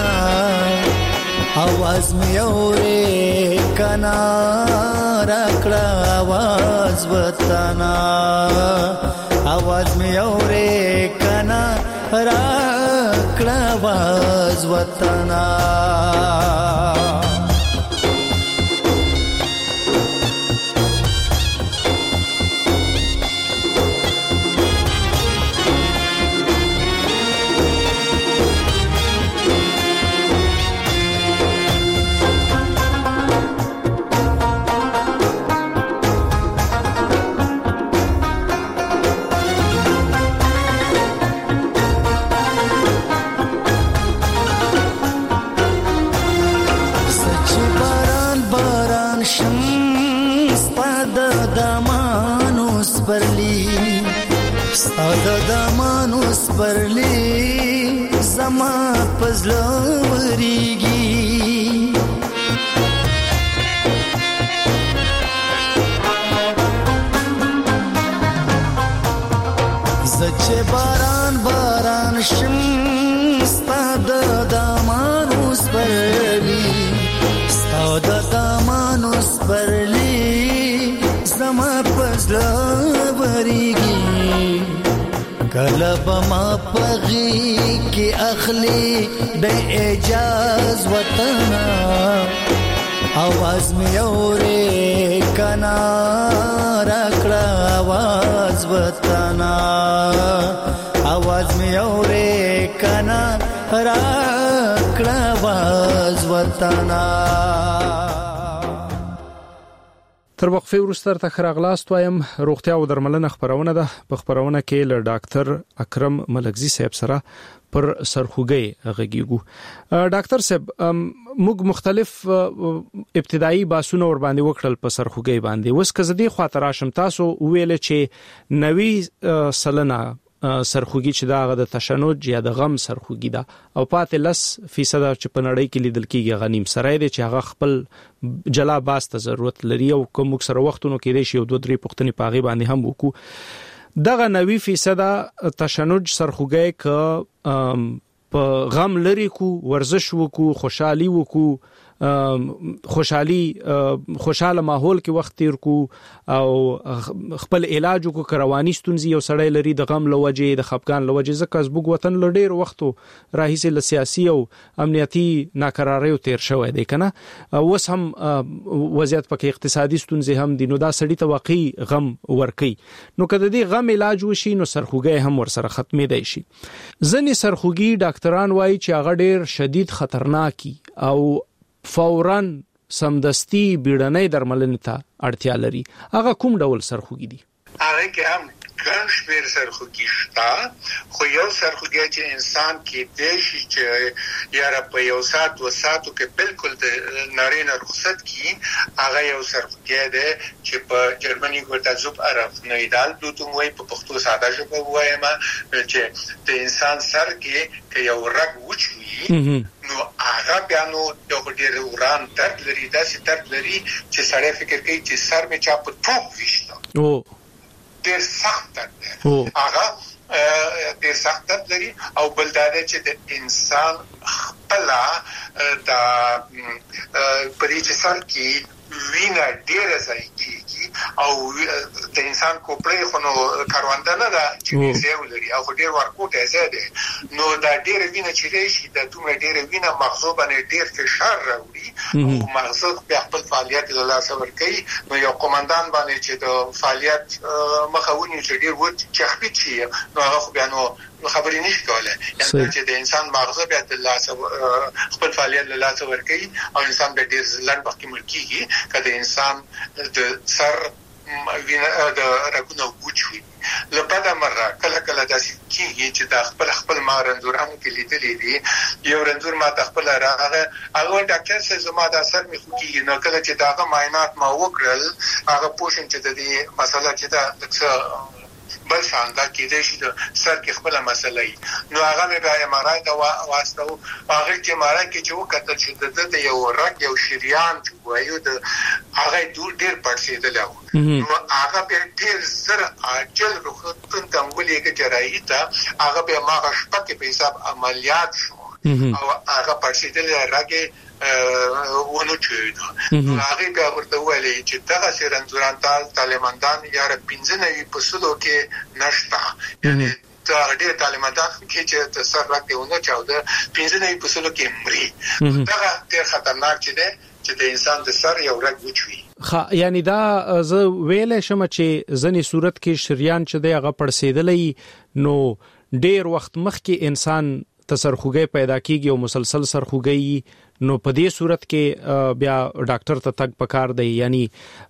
आवाज می اورې کنا راکړه आवाज وطن आवाज می اورې کنا راکړه आवाज وطن دمانوس پرلی زما پزلوریږي زچه باران باران شم ستاد دمانوس پرلی ستاد دمانوس پرلی زما پزلوریږي کلب ما پغی کی اخلی د اعجاز وطن आवाज में औरे कना रकड़ा आवाज बताना आवाज में औरे कना रकड़ा आवाज बताना تر وقفه وروسته ته خراغلاست وایم روغتیا او درملنه خبرونه ده په خبرونه کې له ډاکټر اکرم ملکزی صاحب سره پر سرخوږی غږیږو. ډاکټر صاحب موږ مختلف ابتدایي باسونه ور باندې وکړل په سرخوږی باندې وس کزدي خاطر راشم تاسو ویل چې 90% سرخوږی چې دا د تشنج یا د غم سرخوږی ده او پاتې 10% چې په نړۍ کې لیدل کېږي غنیم سره دی چې هغه خپل جلا باس ته ضرورت لري او کوم سره وختونو کې دی شي او 2-3 پختنی پاغي باندې هم وکړو دغه 90% تشنج سرخوږی ک په غم لري کو ورزش وکړو خوشحالي وکړو خوشاله ماحول کې وخت تیر کو او خپل علاج کو رواني ستونزې یو سړی لري د غم لوجه د خپګان لوجه ځکه زبوګ وطن لډیر وختو راهیسه له سیاسي او امنیتي ناکراری تیر شوی دی کنه اوس هم وضعیت پکې اقتصادي ستونزې هم دي نو دا سړی ته واقعي غم ورکي نو کله دې غم علاج وشي نو سرخوږی هم ورسره ختمې دی شي ځنې سرخوږی ډاکټران وایي چې هغه ډیر شدید خطرناکي او فوراً سمدستي بیړنۍ درملنې ته اړتیا لري هغه کوم ډول سرخوږی دي هغه کې هم ګڼ شمېر سرخوږي شته خو یو سرخوږی چې انسان کې دیشي چې یاره په یو ساعت و ساعتو کې بالکل د نړۍ نه رخصت کی هغه یو سرخوږی دی چې په جرمني کې ورته زوب عرف نویدال دوتوم وایي په پښتو ساده ژبه وایم چې د انسان سر کې یو رګ وچوي نو هغه بیا نو د ډېر وران درد لري داسې درد لري چې سړی فکر کوي چې سر مې چا په ټوپ ویشته ډېر سخت درد هغه ډېر سخت درد لري او بل دا دی چې د انسان خپل د پرې چې سر کې وینه ډېره ځای کېږي او د انسان کوپړې خو نو کارونده نه ده چې زیو لري او ډېر ورکوټه زیاده نو دا ډېر وینه چې راشي د دومره ډېر وینه مغزو باندې ډېر فشار راوړي او مغزو بیا خپل فعالیت له لاسه ورکوي نو یو قومندان باندې چې د فعالیت مخاوني چې ډېر وخت چخپي شي نو هغه خو بیا نو خبرې نشي کولای یعنی چې د انسان مغزو بیا د لاسه خپل فعالیت له لاسه ورکوي او انسان به ډېر لنډ وخت کې مړ کیږي کله انسان د سر وینه د رګونو وچوي لپاره مره کله کله داسې کیږي چې د خپل مارندورانو کې لیدلې دي یو رندور ما خپل راغه هغه ډاکټر سره زما د اثر مې خو کیږي نو کله چې داغه معاینات ما وکړل هغه پوښتنه چې د دې مسله چې دا لکه بل شاندا کې دې شي سر کې خپل مسله نو هغه مې بیا مارای دا واسطه هغه چې مارای کې چې وکړل چې د یو رګ یو شریان وایو د هغه ډېر پړسېدل نو هغه په ډېر سره اجل روخته تمولې کې جراحي ته هغه به ما شپه کې په حساب عملیات شو او هغه پړسېدل راګه ونه چويدو هغه بیا ورته ویلي چې دغه سرندوران طالبان یا 15 په سلو کې نشتا یعنی دا ډېر طالبان کې چې د سر راکېونه چاوده 15 په سلو کې مري دا ډېر خطرناک دی چې د انسان د سر یو رګ وچوي یعنی دا زه ویلې شم چې ځنی صورت کې شریان چې دغه پړسېدلې نو ډېر وخت مخکې انسان تسرخوږی پیدا کیږي او مسلسل سرخوږی نو په دې صورت کې بیا ډاکټر ته تک پکار دی یعنی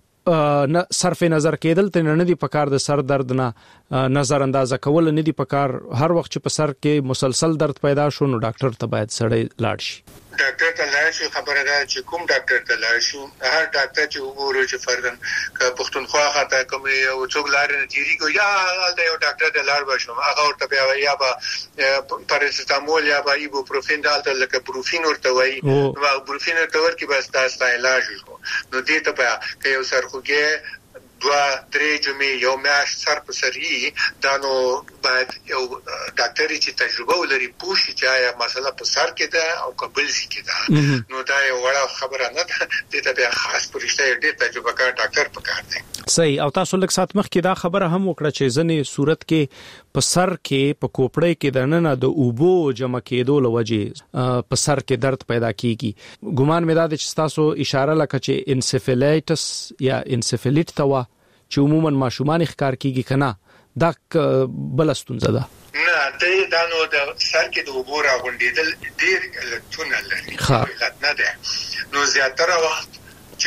صرف نظر کېدل ته نه دی پکار د سر درد نه نظر اندازه کول نه دی پکار هر وخت چې په سر کې مسلسل درد پیدا شو نو ډاکټر ته باید سړی لاړ شي ډاکټر ته لاړ شي خبره ده چې کوم ډاکټر ته لاړ شي هر ډاکټر چې وګوري چې فرضاً ک پښتونخوا خاطر کوم یو څوک لاړ نه تیری کو یا دا یو ډاکټر ته لاړ بشم هغه ورته بیا یا به پاراسټامول یا به ایبوپروفین دالته لکه بروفین ورته وایي نو بروفین ورته ورکی بس تاسو علاج وکړو نو دې ته بیا که یو سرخوږی 2-3 جمعې یو میاشت سر په سری دانو باید یو ډاکټر چې تجربه ولري پوښي چې مسله په سر کې ده او قبل سي کې ده. نو دا یو وړه خبره نه ده، د ته بیا خاص پرشته ډېر تجربه کار ډاکټر پکار دی. صحیح. او تاسو لږ سات مخکې دا خبره هم وکړه چې ځنې صورت کې په سر کې په کوپړې کې د نن د اوبو جمع کېدو لوجه په سر کې درد پیدا کیږي. ګومان مې دا چې تاسو اشاره لکه چې انسفیلیټس یا انسفیلیټ توا چې عموما ماشومان ښکار کیږي کنه دا بل ستونزه ده. نه دا نو د سر کې د اوبو راغونډېدل ډېر علتونه لري، علت نه ده. نو زیاتره وخت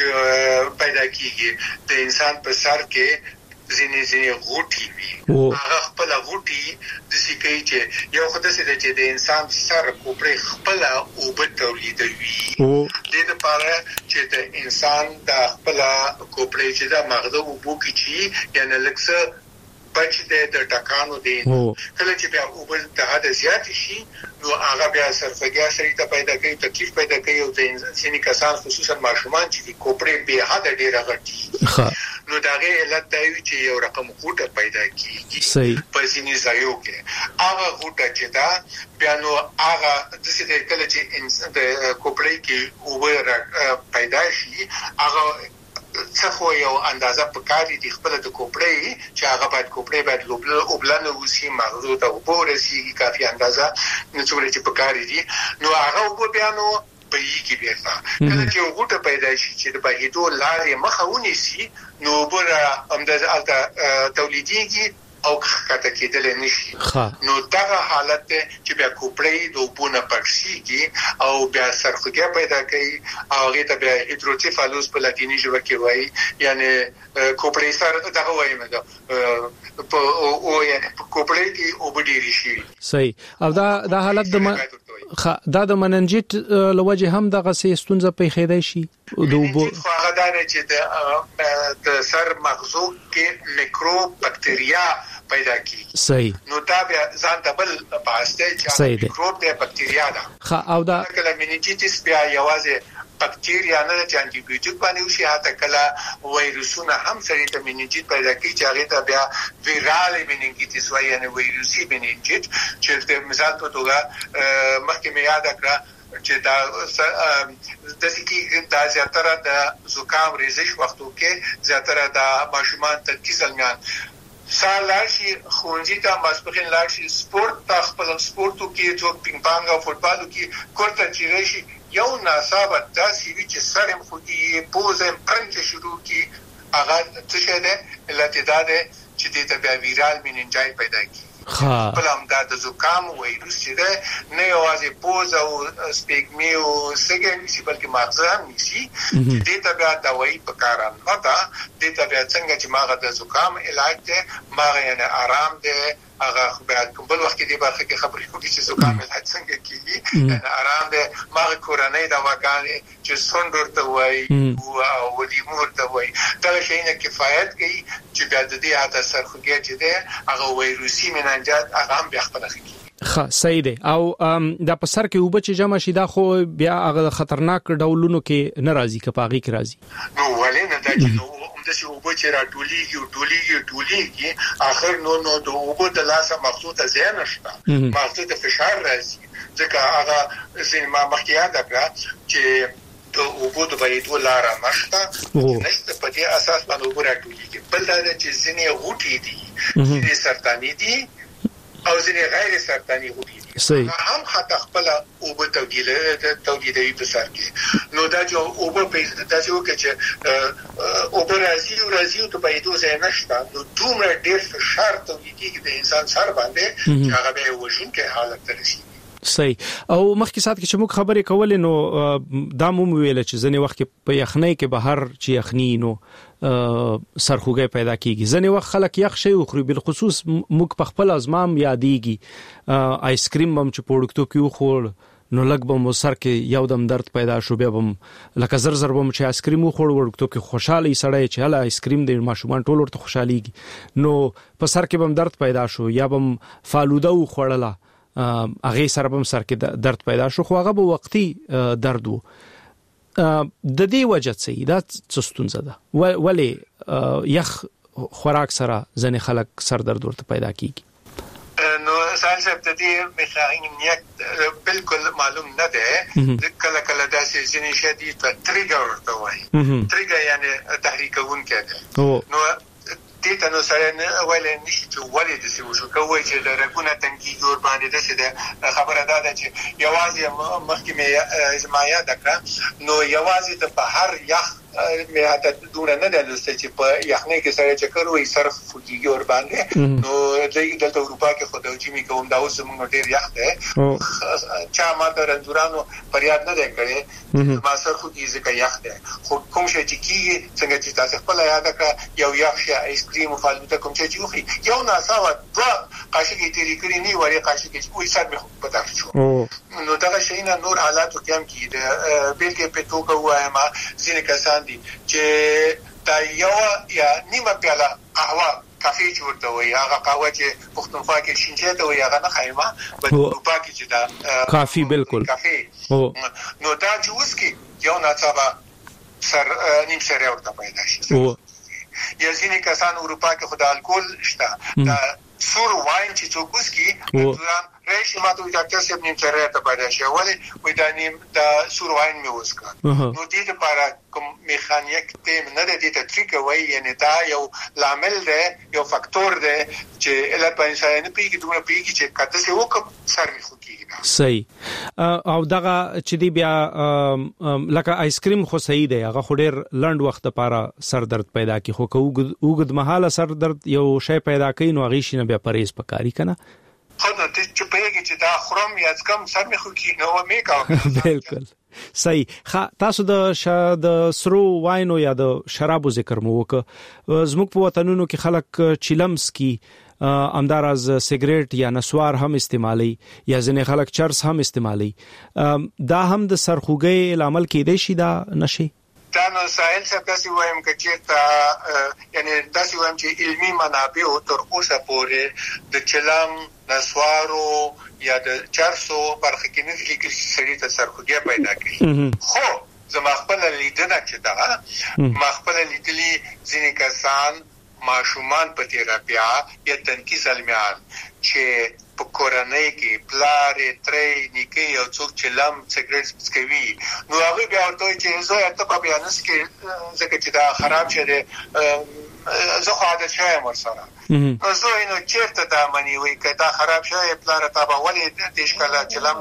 چې پیدا کیږي د انسان په سر کې ځینې غوټي وي، هغه خپل غوټي د سکه چې یو خدای سره چې د انسان سر کوپړې خپل اوبه تولیدوي، د لپاره چې د انسان د خپل کوپړې چې د مغزو اوبو کې چی یعنی لکه بچ د ټکانو دی کله چې بیا اوبل ته حد زیات شي نو هغه بیا سرفګیا سره ته پیدا کوي، تکلیف پیدا کوي او د انساني کسان خصوصا ماشومان چې کوپړې به حد ډیره غټي نو دا غي علت دی چې یو رقم غوټه پیدا کیږي په ځینې ځایو کې. هغه غوټه چې دا بیا نو هغه د څه کله چې د کوپړې کې اوبه پیدا شي هغه څخه یو اندازه پکاري د خپل د کوپړې چې هغه باید کوپړې باید اوبلنه وسی مغزو ته وبورسي کافي اندازه نو چې پکاري دي نو هغه وب بیا نو په یی کې بیرته کله چې غوټه پیدا شي چې د بهیدو لارې مخاوني سي نو بره اندازه الته تولیديږي او کته کېدل نشي. نو دا حالت چې بیا کوپړې د وبونه پړسيږي او بیا سرخوږه پیدا کوي او هغه ته بیا هیدروسیفالوس په لاتینی ژبه کې وایي، یعنی کوپړې سره دغه وایي مګه او یعنی کوپړې کې وبډيري شي. صحیح. او دا حالت د مننجیت لوجه هم دغه ستونزه په خېدای شي د وبو هغه دا چې د سر مغزو کې میکروب بکټریا پیدا کیږي. صحیح. نو دا بیا ځان ته بل پاسته چې میکروب د بکټریا ده. او دا کله مننجیتس بیا یوازې بکټریا نه چې انټي بیوټیک باندې وشي، حتی کله وایرسونه هم سره د مننجیت پیدا کوي چې هغه ته بیا ویرال مننجیتس وایي، یعنی وایروسي مننجیت چې د مثال په توګه مخکې مې یاد کړه چې دا د سکی د زیاتره د زکام ریزش وختو کې زیاتره د ماشومان تکیسلمیان سال لاشي خونځي ته ماسپخین لاشي سپورت ته خپل سپورتو کې څوک پینګ پانګ او فوتبال کې کوړه چیرې شي یو ناسابه داسې وی چې سرم خو دې پوزم پرنګ شروع کی هغه څه شه ده لته چې دې ته بیا ویرال مننجایت پیدا کی. بلام دا د زکام وایروس چې ده نه یوازې پوز او سپیګمی او سګن چې بلکې مغز هم نشي دې ته بیا دوايي پکاران نه ده. دې ته بیا څنګه چې ماغه د زکام علاج ده ماغه یعنی آرام ده هغه خو بیا کوم وخت کې برخه کې خبرې کوي چې زکام علاج څنګه کیږي یعنی آرام ده ماغه کورنۍ دواګانې چې سوندور ته وایي او لیمور ته وایي دا شي نه کفایت کوي چې بیا د دې اته سرخوږی چې ده هغه وایروسي مننجات هغه هم بیا خپل کوي. صحیح دی. او دا په سر کې وب چې جمع شي دا خو بیا هغه خطرناک ډولونو کې ناراضي کپاغي کې راځي. نو ولې نه دا چې همداسې وب چې را ټولېږي اخر نو د وب د لاسه مخصوصه ځای نشته، مخصوصه فشار راځي ځکه هغه زما مخکې یاد کړه چې د وبو د بهیدو لاره نشته په دې اساس باندې وب را ټولېږي. بل دا چې ځینې غوټې دي ځینې سرطاني دي او ځینې غیر سرطاني غوټې دي هم حتی خپل اوبه تولیدوي په سر کې. نو دا چې اوبه په داسې وکړي چې اوبه راځي او د بهیدو ځای نشته نو دومره ډېر فشار تولیدېږي د انسان سر باندې چې هغه به وژونکی حالت ته رسېږي. صحیح. او مخکې سات کې چې موږ خبرې کولې نو دا مو ویل چې ځنې وخت کې په یخنۍ کې بهر چې یخني نو سرخوږی پیدا کیږي، ځنې وخت خلک یخ شي خوري، بل خصوص موږ په خپل ازمام یادېږي آیس کریم هم چې پروډکټو کې وخور نو لګ به سر کې یو دم درد پیدا شو، بیا بم لکه زر بم چې آیس کریم وخور ورکتو کې خوشاله سړی چې هله آیس کریم د ماشومان ټول ورته خوشاليږي نو په سر کې بم درد پیدا شو یا بم فالوده وخورله هغه سره بم سر کې درد پیدا شو، خو هغه به وقتی درد وو. د دې وجه څه دا ستونزه ده ولی یخ خوراک سره ځنې خلک سر درد ورته پیدا کیږي. نو سائنس د دې میخانیک بالکل معلوم نه ده. کله کله داسې ځینې شدید ټریګر ورته وایي. ټریګر یعنی تحریکون کېده. نو دې ته نو سره ولې نشي چې ولې د څه وشو کوي چې د رګونه تنګي جوړ باندې د څه خبره ده چې یوازې مخکې مې زمایا دکړه نو یوازې د بهر یخ مې حتی دونه نه دلسته چې په یخنۍ کې سره چکر وي صرف فوجیږي ور باندې نو دلته اروپا کې خدای چې می کوم دا اوس موږ ډیر یخ ده چا ما د رنځورانو فریاد نه دی کړی ما سره خو دې ځکه یخ ده خو کوم شي چې کیږي څنګه چې تاسو خپل یاد کړه یو یخ شي آیس کریم او فالوده کوم چې وخی یو ناساوه دوا قاشقې تیری کړی نه وری قاشقې وې سر مې په تاسو شو نو دا شي نه نور حالات کوم کې د بلکې په توګه وایم ځینې کسان دي چې دا یو یا نیمه پیاله قهوه کافي جوړته وي هغه قهوه چې پښتونخوا کې شینجه ته وي هغه نه خایمه په اروپا کې چې دا کافي بالکل کافي نو دا جوس کې یو ناڅاپه سر نیم سره ورته پیدا شي یا ځینې کسان اروپا کې خدای الکول شته دا سور واین چې څوک وسکي ځان راشي ماته ډاکټر صاحب نیم سره ته پیدا شي ولی وې دا نیم دا سور واین مې وسکا نو دې لپاره کوم میخانیک تیم نه دې ته ټریک وای یعنی دا یو لامل دی یو فاکتور دی چې اله په انسان نه پیږي دوه پیږي چې کته څه وکم سر می خو کیږي صحیح او دغه چې دی بیا لکه آیس کریم خو صحیح دی هغه خو ډیر لند وخت لپاره سر درد پیدا کی خو اوګد مهاله سر درد یو شی پیدا کوي نو غیشي نه بیا پرهیز پکاري کنه خو ته چې پیږي چې دا خرم یا کم سر می خو کیږي نو مې کا بالکل صحیح. تاسو د سرو واینو یا د شرابو ذکر مو وک زموږ په وطنونو کې خلک چیلمس کی امدارز سیګریټ یا نسوار هم استعمالي یا ځنې خلک چرس هم استعمالي دا هم د سرخوږی عمل کې دی شي دا نشي دا نو سائل څه تاسو وایم چې یعنی تاسو وایم چې علمي منابع تر اوسه پورې د چلم نسوارو یا د چرسو برخه کې نه لیکل سړي ته سرخوږی پیدا کوي خو زما خپل لیدنه چې دا ما خپل لیدلي ځینې کسان ماشومان په تیرپیا یا تنکي سلمیان چې په کورنۍ کې پلار ترې نیکي او څوک چې لم سیګریټ سکوي نو هغه بیا ورته چې زه ته په بیانس کې ځکه چې دا خراب شه زه خو عادت شوم ورسره زه نو چیرته دا منی وي کدا خراب شوی پلار ته به ولې دیش کله چې لم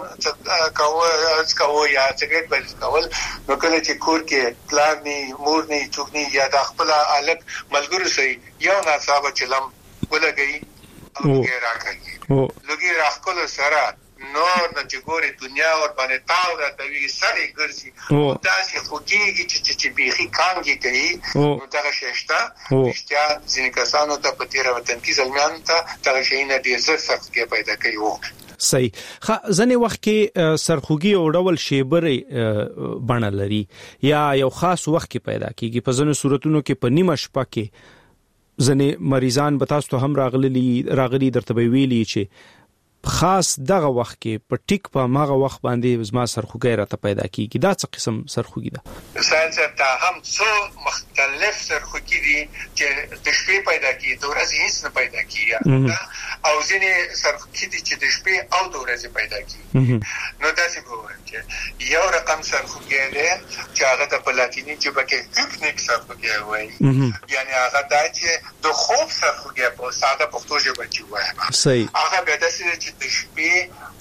کوو یا سیګریټ بل کول نو کله چې کور کې پلار ني مور ني څوک ني یا د خپل الګ ملګرو سي یو ناڅاپه چې لم ولګي او راکړي لګي راخل سره نور د جګوري دنیا او باندې تاو د دوی سړي ګرځي دا چې خوږیږي چې بيخي کانګي کوي نو دا شېشتا اشتیا ځینې کسانو ته په تیر وطن کې زلمیان ته دا شي نه ډیر سخت کې پیدا کوي صحیح. ځنې وخت کې سرخوږی او ډول شیبرې بڼه لري یا یو خاص وخت کې پیدا کیږي په ځینو صورتونو کې په نیمه شپه کې ځنې مریضان به تاسو ته هم راغلي درته ویلي چې خاص دغه وخت کې په ټیک په ماغه وخت باندې زما سرخوږی راته پیدا کیږي دا څه قسم سرخوږی ده ساينس ته هم څو مختلف سرخوږی دي چې د شپې پیدا کیږي د ورځې هیڅ نه پیدا کیږي او ځینې سرخوږی دي چې د شپې او د ورځې پیدا کیږي نو دا څه وایي چې یو رقم سرخوږی دی چې هغه د پلاتینی چې بکه ټیکنیک سرخوږی وایي یعنی هغه دا چې د خوب سرخوږی په ساده پښتو ژبه کې وایي صحیح هغه به د د شپې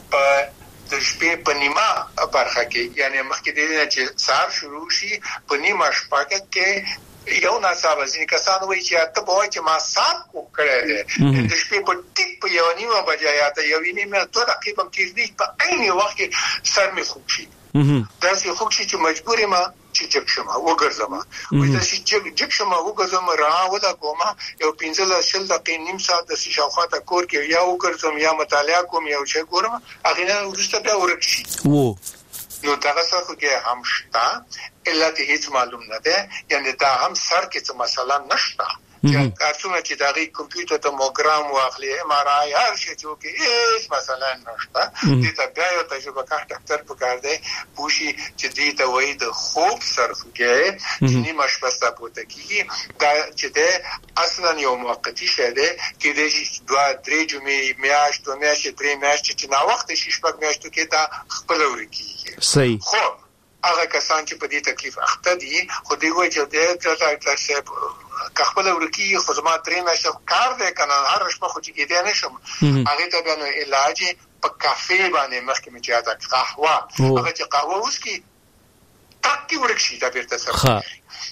په نیمه برخه کې یعنی مخکې د دې چې سهار شروع شي په نیمه شپه کې یو ناڅاپه ځینې کسان وایي چې ته به وایي چې ما سات کو کړی دی د شپې په ټیک په یو نیمه بجې یا ته یو نیمه 2 دقیقې تیر دي په عین وخت کې سر می خوب شي دا چې خوب شي چې مجبور ما چې جګ شم وګرځم وای دا چې جګ شم وګرځم را ودا کومه یو 15 دقیقې نیم ساعت د شاوخواته کور کې یا وګرځم یا مطالعه کوم یو څه ګورم هغه نه ورسته بیا ورکشي نو دا څه کې هم شته الا ته هیڅ معلوم نه ده یعنی دا هم سر کې څه مسله نشته چې کارڅونه چې دغه کمپیوټر توموګرام واخلي ام ار آی هر شي چې هیڅ مثلا نشته دې ته بیا یو تجربه کار ډاکټر پکار دی پوښي چې دې ته وایي د خوب سرخوږی چې نیمه شپه ستاسو کیږي دا چې د اصلا یو موقتی شه ده کې د 2-3 جمعې میاشت او میاشت 3 میاشت چې نا وخت شي شپږ میاشتو کې دا خپل ورکیږي صحیح خو هغه کسان چې په دې تکلیف اخته دي خو دوی وایي چې ډاکټر صاحب خپل ورکی خو زما 3 میاشت کار دی کنه هر شپه خو چې کېدای نشم هغه ته بیا علاج په کافه باندې مخکې مې چاته قهوه هغه چې قهوه وسکي تاکي ورکشي دا بیرته سره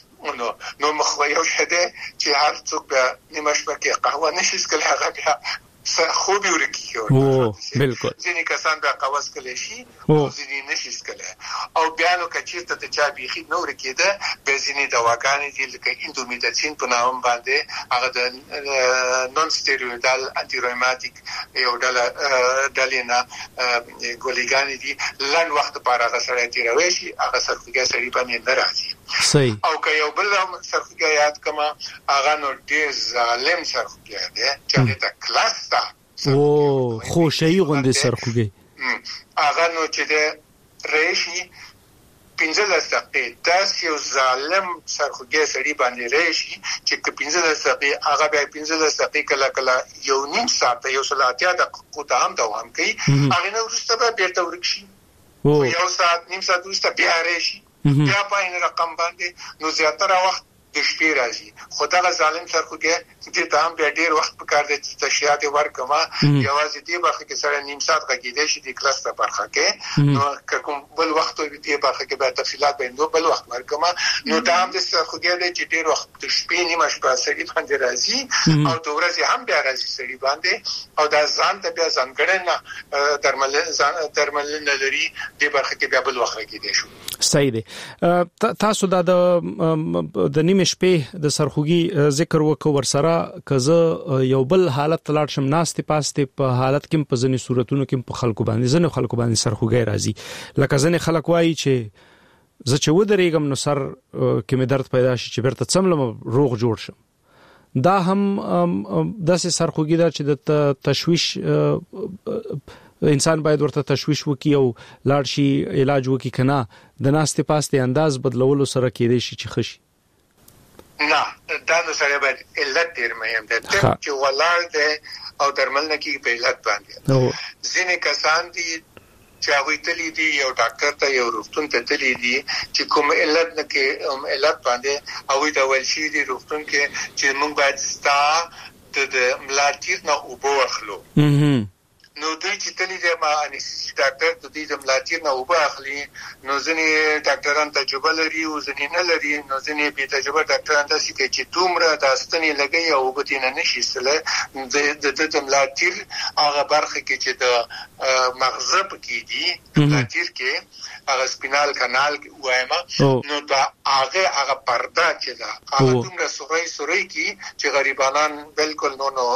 نو مخ یو شته چې هر څوک به نیمه شپه کې قهوه نشي سکل هغه بیا خوب ورکی او بالکل ځینې کسان به قهوه سکل شي او ځینې نشي سکل او بیا نو کچیرته ته چا بيخي نو ورکیده به ځینې دواګانې دي لکه اندومیتاسین په نام باندې هغه د نون سټیرویډال انټي روماتیک یو ډلې نه ګولېګانې دي لن وخت لپاره هغه سره تیروي شي هغه سرخوږی سړي باندې ناراضي صحیح او که یو بل سرخوږی یاد کما هغه نو ډېر ظالم سرخوږی دی چې ته کلاس تا او خوشي غوندې سرخوږی هغه نو چې د ریشي 15 دقیقې داس یو ظالم سرخوږی سړي باندې ریشي چې 15 دقیقې هغه بیا 15 دقیقې کله یو نیم ساعت یو ساعتیا د قوت هم دوام کوي هغه نو وروسته به بیرته ورکشي یو ساعت نیم ساعت وروسته بیا ریشي بیا په این رقم باندې نو زیاتره وخت د شپې راځي خو دا ظالم سرخوږی چې ته هم بیا ډیر وخت پکار دی چې تشریحات ورکما یوازې دې برخه کې سره نیم ساعت غږیدې شي د کلاس ته برخه کې نو کوم بل وخت دې برخه کې به تفصيلات به نو بل وخت ورکما نو دا هم د سرخوږی دی چې ډیر وخت د شپې نیمه شپه سړي باندې راځي او د ورځې هم بیا راځي سړي باندې او دا ځان ته بیا ځانګړنه درمل لري دې برخه کې بیا بل وخت غږیدې شو صحیح دی تاسو د نیمه شپې د سرخوږی ذکر وکړ ورسره کزه یو بل حالت تلاړ شم ناستې پاستې په حالت کې په ځینې صورتونو کې په خلکو باندې سرخوږی راځي لکه ځینې خلک وایي چې زه چې ودرېږم نو سر کې مې درد پیدا شي چې بیرته څملم روغ جوړ شم دا هم داسې سرخوږی دا چې د تشویش انسان باید ورته تشویش وکي او لاړ شي علاج وکي کنه د ناستې پاستې انداز بدلولو سره کېدې شي چې خشي نه دا نو سره باید علت ډیر مهم ده چې ولر ده او درمل نه کې په علت باندې ځینې کسان دي چې هغه تللی دي یو ډاکټر ته یو روغتون ته تللی دي چې کوم علت نه کې علت باندې او دا ول شي دي روغتون کې چې موږ باید ستا د ملاتیر نه وبو اخلو نو دوی چې تللی دي ما انستیزي ډاکټر ته دوی د ملاتیر نه وبو اخلي نو ځینې ډاکټران تجربه لري او ځینې نه لري نو ځینې بې تجربه ډاکټران داسې کوي چې دومره د ستنې لګي او وبو نه نشي سره د ملاتیر هغه برخه کې چې د مغزه پکې دي ملاتیر کې هغه سپینال کانال وایما نو دا هغه پرده چې دا هغه دومره سوري کې چې غریبانان بالکل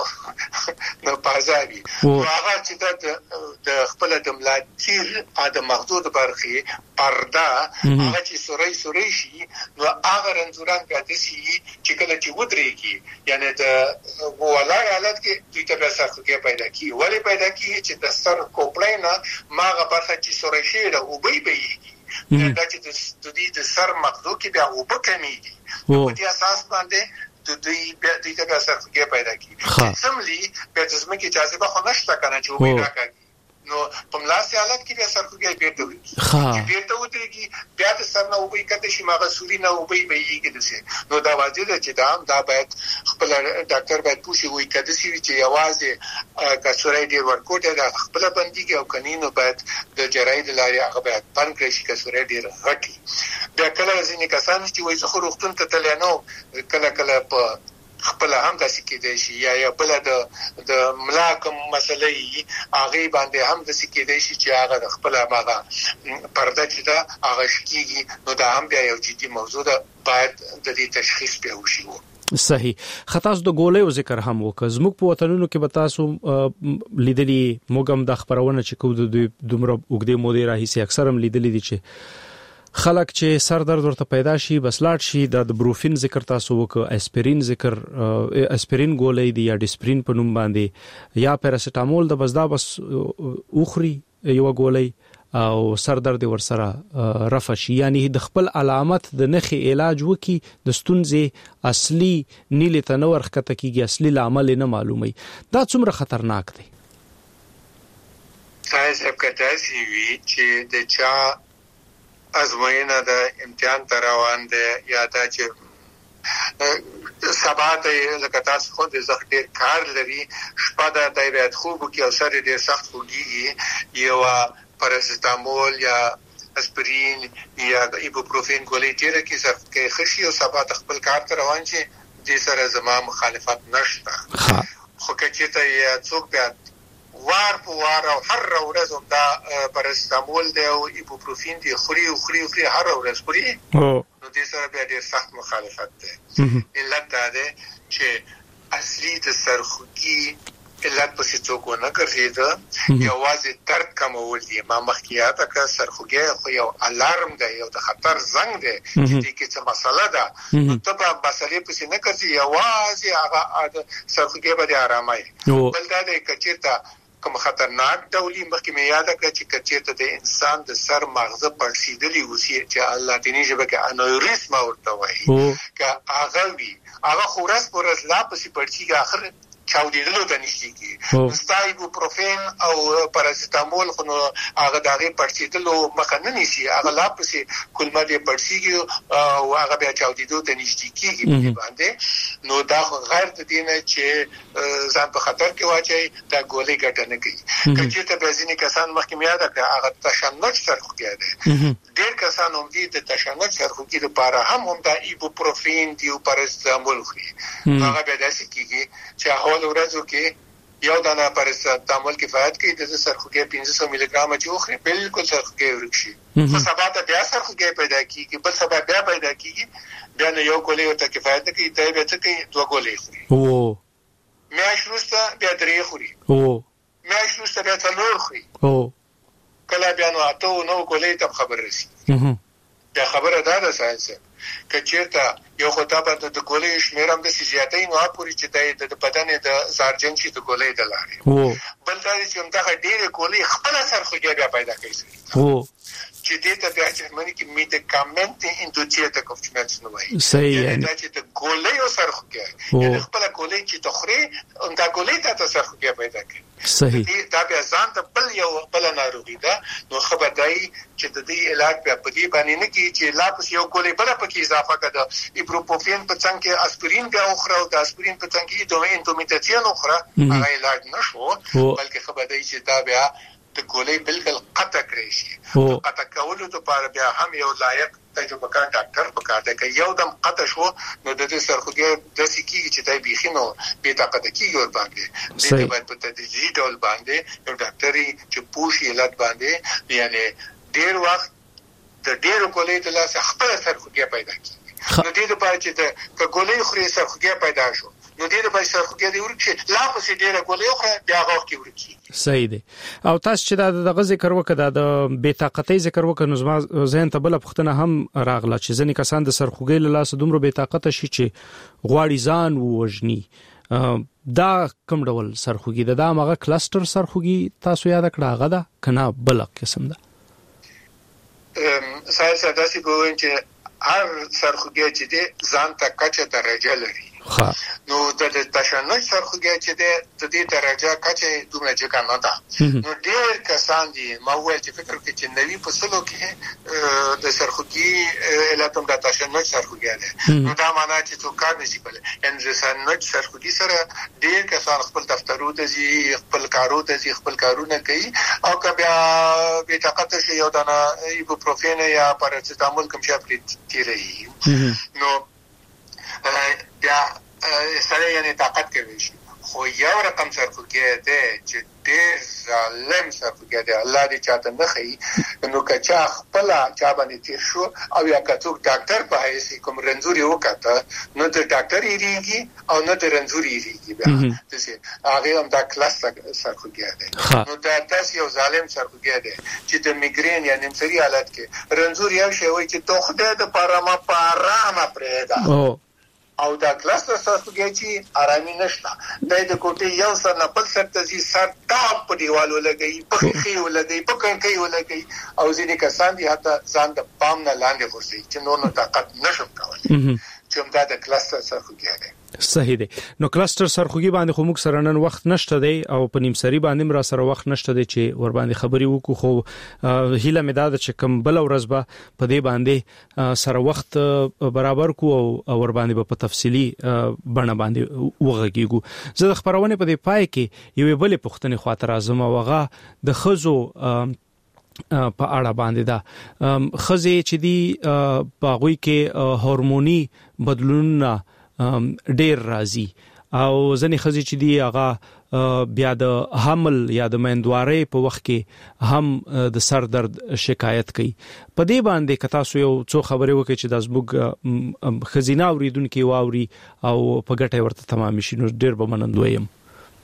نو پازاري هغه چې د خپل د ملاتیر د مغزو د برخې پرده هغه چې سوري شي نو هغه رنځوران کاته شي چې کله چې ودرېږي یعنی د ولای حالت کې دوی ته سرخوږی پیدا کی ولی پیدا کی چې د سر کوپلینا ماغه برخه چې سوري شي دا وبېږي دا چې د دې د سر مغزو کې بیا وب کمیږي په دې اساس باندې د دې ته سرخوږی پیدا کی سملی په جسم کې جاذبه خو نشته کنه چې وبې راکړي نو په ملاسي حالت کې به سرخوږی بیرته وي چې بیرته وتريږي بیا د سر نه وبې کته شي ماغه سوري نه وبې بېږي دسه نو دا واجب ده چې دا باید خپل ډاکټر باید پوښي وي کده شي چې یوازې کسورای دی ورکوټه دا خپل بنديږي او کنينو باید د جراحي د لارې هغه باید پن کړی شي کسورای دی غټي دا کله ځینې کسان چې وایي زه خو روغتون ته تللی نو کله په خپل هم داسې کېدای شي یا بل د ملاکم مسلې هغه باندې هم داسې کېدای شي چې هغه خپل هغه پرده چې دا هغه شکیږي نو دا هم بیا یو جدي موضوع ده باید د دې تشخیص به وشي صحیح خاص د ګولې ذکر هم وکړ زموږ په وطنونو کې به تاسو لیدلې موږ هم د خبرونه چې کوو د دومره وګړي مودې راهیسي اکثر هم لیدلې دي چې خلک چې سر درد ورته پیدا شي بس لاړ شي د بروفین ذکر تاسو وکړه اسپرین ذکر اسپرین ګولې دی یا ډسپرین په نوم باندې یا پیراسټامول د بس دا بس اوخري یو ګولې او سر درد ورسره رفع شي یعنی د خپل علامت د نخي علاج وکي د ستونزې اصلي نیله تنور خطه کیږي اصلي عامل نه معلومي دا څومره خطرناک دی صاحب کته سی وی چې د چا ازموینه د امتحان روان دي یا دا چې سبا ته لکه تاسو خو د زخډیر کار لري شپه د دایره خوب کې او سره ډیر سخت خوږي یو پاراسټامول یا اسپرین یا ایبوپروفین ګولې چې کې سر کې خشي او سبا ته خپل کار ته روان شي د سره زما مخالفت نشته خو کې ته یا څوک بیا وار په وار او هر ورځ هم دا پاراسټامول دی او ایبوپروفین دی خوري هر ورځ خوري نو دې سره بیا ډېر سخت مخالفت دی علت دا ده چې اصلي د سرخوږي علت په څه نه ګرځي یوازې درد کمول دي ما مخکیاته کا سرخوږي خو یو الارم دی یو د خطر زنګ دی چې دې کې څه مسله ده نو ته په مسلې په څه نه ګرځي یوازې هغه سرخوږي به آرامي بل دا د کچیرته کوم خطرناک ډولي مخکې مې یاد کړ چې کچېته د انسان د سر مغزه پړسیدلی وسی چې الله دې ژبه کې انوریزم ورته وایي که هغه خورس پرز لا پسې پړسیږي اخر چاودېدلو ته نشي کی ستایبوپروفین او پاراسټامول خو هغه دغه پړسیدلو مخه نه نیسي هغه لا پسې کلمه دې پړسیږي او هغه بیا چاودېدو ته نشي کیږي باندې نو دا غیر د دینه چې ځان په خطر کې واچي دا ګولې ګټه نه کوي کله چې به ځینې کسان مخکې یاد کړه هغه تشنج سرخوږی دی ډېر کسان هم دي د تشنج سرخوږی لپاره هم دا ایبوپروفین دی او پاراسټامول خوري هغه به داسې کیږي چې اول ورځو کې یو دانه پاراسټامول کفایت کوي د سرخوږی 500 ملي ګرام چې وخوري بالکل سرخوږی ورکشي خو سبا ته بیا سرخوږی پیدا کیږي بل سبا بیا پیدا کیږي بیا نه یو ګولې ورته کفایت کوي ته به څه کوي دوه ګولې خوري میاشت وروسته بیا درې خوري میاشت وروسته بیا څلور خوري کله بیا نو اته نو ګولې ته خبر رسي دا خبره ده ساينس کچېرته یو خطابه د ګولې شمیرم د زیاتې نو پوری چې د بدن د زارجن چې د ګولې د لارې بل دا چې هم دا ډېر ګولې خپل سرخوږی بیا پیدا کوي چې دې ته بیا چې منی کې میډیکامنت انډوچیټ کوفچمنټس نو وایي صحیح دا چې د ګولې او سرخوږی یعنی خپل ګولې چې تخري ان دا ګولې ته سرخوږی پیدا کوي صحیح دا بیا ځان ته بل ناروغي ده نو خبردای چې د دې علاج بیا په دې باندې نه کې چې لا پس یو ګولې بل پکې اضافه کړه ایبوپروفین په څنګه کې اسپرین بیا اخره او د اسپرین په څنګه کې دوه انټومیټاسیون اخره هغه علاج نشو بلکې خبردای چې دا بیا د ګولې بالکل قطع کړی شي قطع کولو لپاره بیا هم یو لایق تجربه کار ډاکټر پکار دی که یو دم قطع شو نو د دې سرخوږی د سکیږي چې دای بيخینو به طاقت کیږي ور باندې د دې باید په تدریجي ډول باندې یو ډاکټري چې پوښي علت باندې یعنی ډیر وخت د ډیرو ګولې د لاس خپل سرخوږی پیدا کیږي نو دې لپاره چې د ګولې خوري سرخوږی پیدا شو نو دې لپاره سرخوږی دی ورکه لا پسې ډیره ګولې خو بیا غوښ کې ورکی صحیح دی او تاسو چې د ذکر وکړه د بې طاقتۍ ذکر وکړه نو زما ذهن ته بل پختنه هم راغله چې ځنې کسان د سرخوږی له لاس دومره بې طاقت شي چې غواړي ځان ووجني دا کوم ډول سرخوږی دا مغه کلستر سرخوږی تاسو یاد کړه هغه دا کنه بل قسم ده ساينس داسې کوي چې هر سرخوږی چې دی ځان ته کچه درجه لري نو د تشنج سرخوږی چې د دې درجه کچه دومره جګه نه ده نو ډېر کسان دي ما وایي چې فکر کوي چې نوی فصلو کې د سرخوږی علت هم د تشنج سرخوږی ده نو دا معنی چې څوک کار نشي کولای ان د تشنج سرخوږی سره ډېر کسان خپل دفترونو ته ځي خپل کارونو ته ځي خپل کارونه کوي او که بیا بې طاقت شي یو دانه ایبوپروفین یا پاراسټامول کوم شی پرې تیری نو بیا سره یعنی طاقت کوي شي خو یو رقم سرخوږی دی چې ډېر ظالم سرخوږی دی، الله دې چاته نه ښیي. نو که چا خپله چا باندې تېر شو او یا که څوک ډاکټر په حیث کوم رنځور یې وکاته نو د ډاکټر یېرېږي او نه د رنځور یېرېږي. بیا داسې هغې هم دا کلس سرخوږی دی. نو دا داسې یو ظالم سرخوږی دی چې د میګرین یا نیم سري حالت کې رنځور یو شی وایي چې د خدای دپاره ما په ارامه پرېږده، او دا کلستر سرخوږی چې آرامي نشته، دی د کوټې یو سر نه بل سر ته ځي، سر ټاپ په دیوال ولګوي، په ښیښې ولګوي، په کړکۍ ولګوي، او ځینې کسان دي حتی ځان د پام نه لاندې غورځوي چې نور نو طاقت نشم کولی، چې همدا د کلستر سرخوږی دی. صحیح دی. نو کلستر سرخوږی باندې خو موږ سره نن وخت نشته دی او په نیم سری باندې را سره وخت نشته دی چې ور باندې خبري وکړو، خو هیله مې ده چې کوم بل ورځ به په دې باندې سره وخت برابر کو او ور باندې په تفصیلی بڼه باندې وغږیږو. زه د خبرونه په دې پای کې یو بل پوښتنه خاطر اعظم وغه د خزو په اړه باندې دا خزي چې دی باغوي کې هورموني بدلونونه ډیر راځي او ځنې خزي چې دی هغه بیا د حمل یا د میندوارۍ په وخت کې هم د سر درد شکایت کوي. په دې باندې که تاسو یو څو خبرې وکړئ چې د زموږ خزینه اوریدونکو واوري او په ګټه ورته تمام شي نو ډیر به منندوی یم.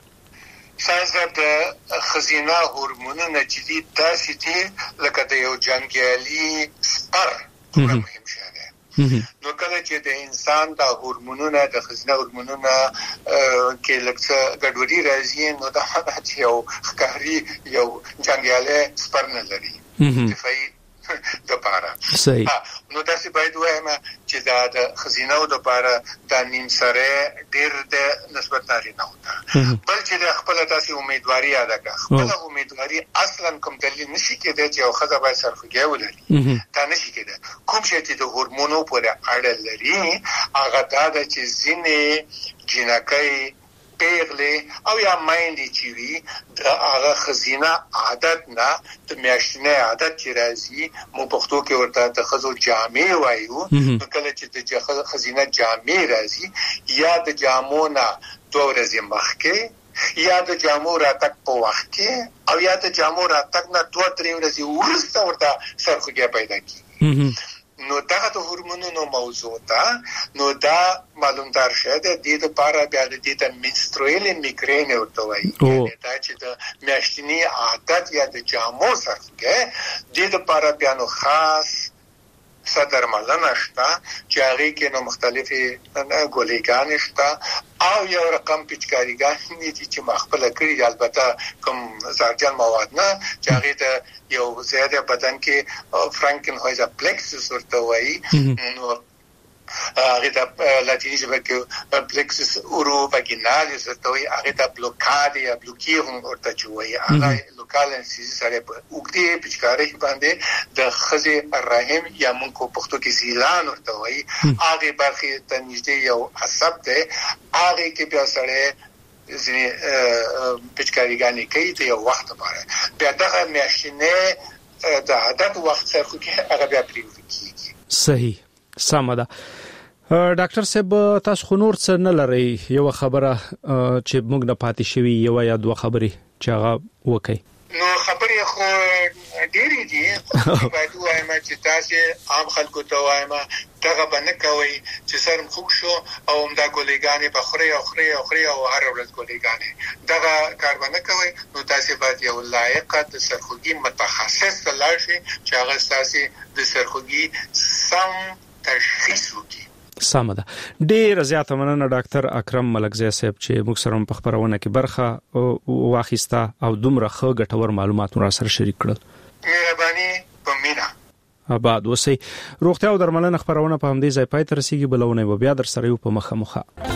ساینس د خزینه هورمونونه چې دي داسې دي لکه د یو جنګیالي سپر دومره مهم شی دی. نو کله چې د انسان د هورمونونه د خزینه هورمونونه کې لکه ګډوډي راځي نو دا چې یو ښکاري یو جنګیالی سپر نه لري دفاعي دپاره. صحیح. نو داسې باید وایم چې دا د خزینه دپاره دا نیم سره ډېر د نسبت نارینه ده. بل چې د خپله داسې امیدواري یاده کړه، خپله امیدواري اصلا کوم دلیل نشي کېدی چې یو ښځه باید سرخوږی ولري، دا نشي کېدی. کوم شی چې د هورمونو پورې اړه لري هغه دا ده چې ځینې جینکۍ پیغلې او یا مایندې چې وي د هغه خزینه عادت نه د میاشتنۍ عادت چې راځي مو پښتو کې ورته د ښځو جامې وایو. نو کله چې د خزینه جامې راځي یا د جامو نه 2 ورځې مخکې یا د جامو راتګ په وخت کې او یا د جامو راتګ نه 2-3 ورځې وروسته ورته سرخوږی پیدا کېږي. نو دغه د هورمونونو موضوع ده. نو دا معلومدار شه د دې لپاره بیا د دې د منسترویل میګرین ورته وایي، یعنی دا چې د میاشتني عادت یا د جامو سرخوږی دې لپاره بیا نو خاص درملنه شته چې هغې کې نو مختلفې ګولېګانې شته او یو رقم پیچکاریګانې دي چې ما خپله کړي دي، البته کوم زهرجن مواد نه، چې هغې د یو ځای د بدن کې فرانکن پلکسس ورته وایي. نو هغه د لاتینی ژبه کې پلکسس اوروواګینالیس ورته وایي، هغه د بلوکاد یا بلوکیرون ورته چې وایي، هغه لوکال انستیزي سره په اوږدې پیچکارۍ باندې د ښځې رحم یا موږ په پښتو کې سیلان ورته وایي هغې برخې ته نږدې یو عصب دی، هغې کې بیا سړی ځینې پیچکاریګانې کوي د یو وخت لپاره. بیا دغه میاشتنۍ د عادت وخت سرخوږی هغه بیا پرېښودل کېږي. صحیح. سمه ده. ډاکټر صاحب تاسو خو نور څه نه لرئ، یو خبره چې موږ نه پاتې شوي یو یا 2 خبرې چې هغه وکړئ؟ نو خبرې خو ډېرې دي، خو باید ووایم چې تاسې عام خلکو ته وایم دغه به نه کوئ چې سر م خوږ شو او همدا ګولېګانې به خورئ او خورئ او خورئ او هره ورځ ګولېګانې، دغه کار به نه کوئ. نو تاسې باید یو لایقه د سرخوږي متخصص ته لاړ شئ چې هغه ستاسې د سرخوږي سم تشخیص وکړي. سمه ده. ډېر زیاته مننه ډاکټر اکرم ملکزی صاحب چې موږ سره په خبرونه کې برخه واخیسته او دومره ښه ګټور معلومات را سره شریک کړل. مهرباني په مینا. آباد اوسئ. روغتیا او درملنه خبرونه په همدې ځای پای ته رسیږي. بلونه بیا در سره یو په مخه.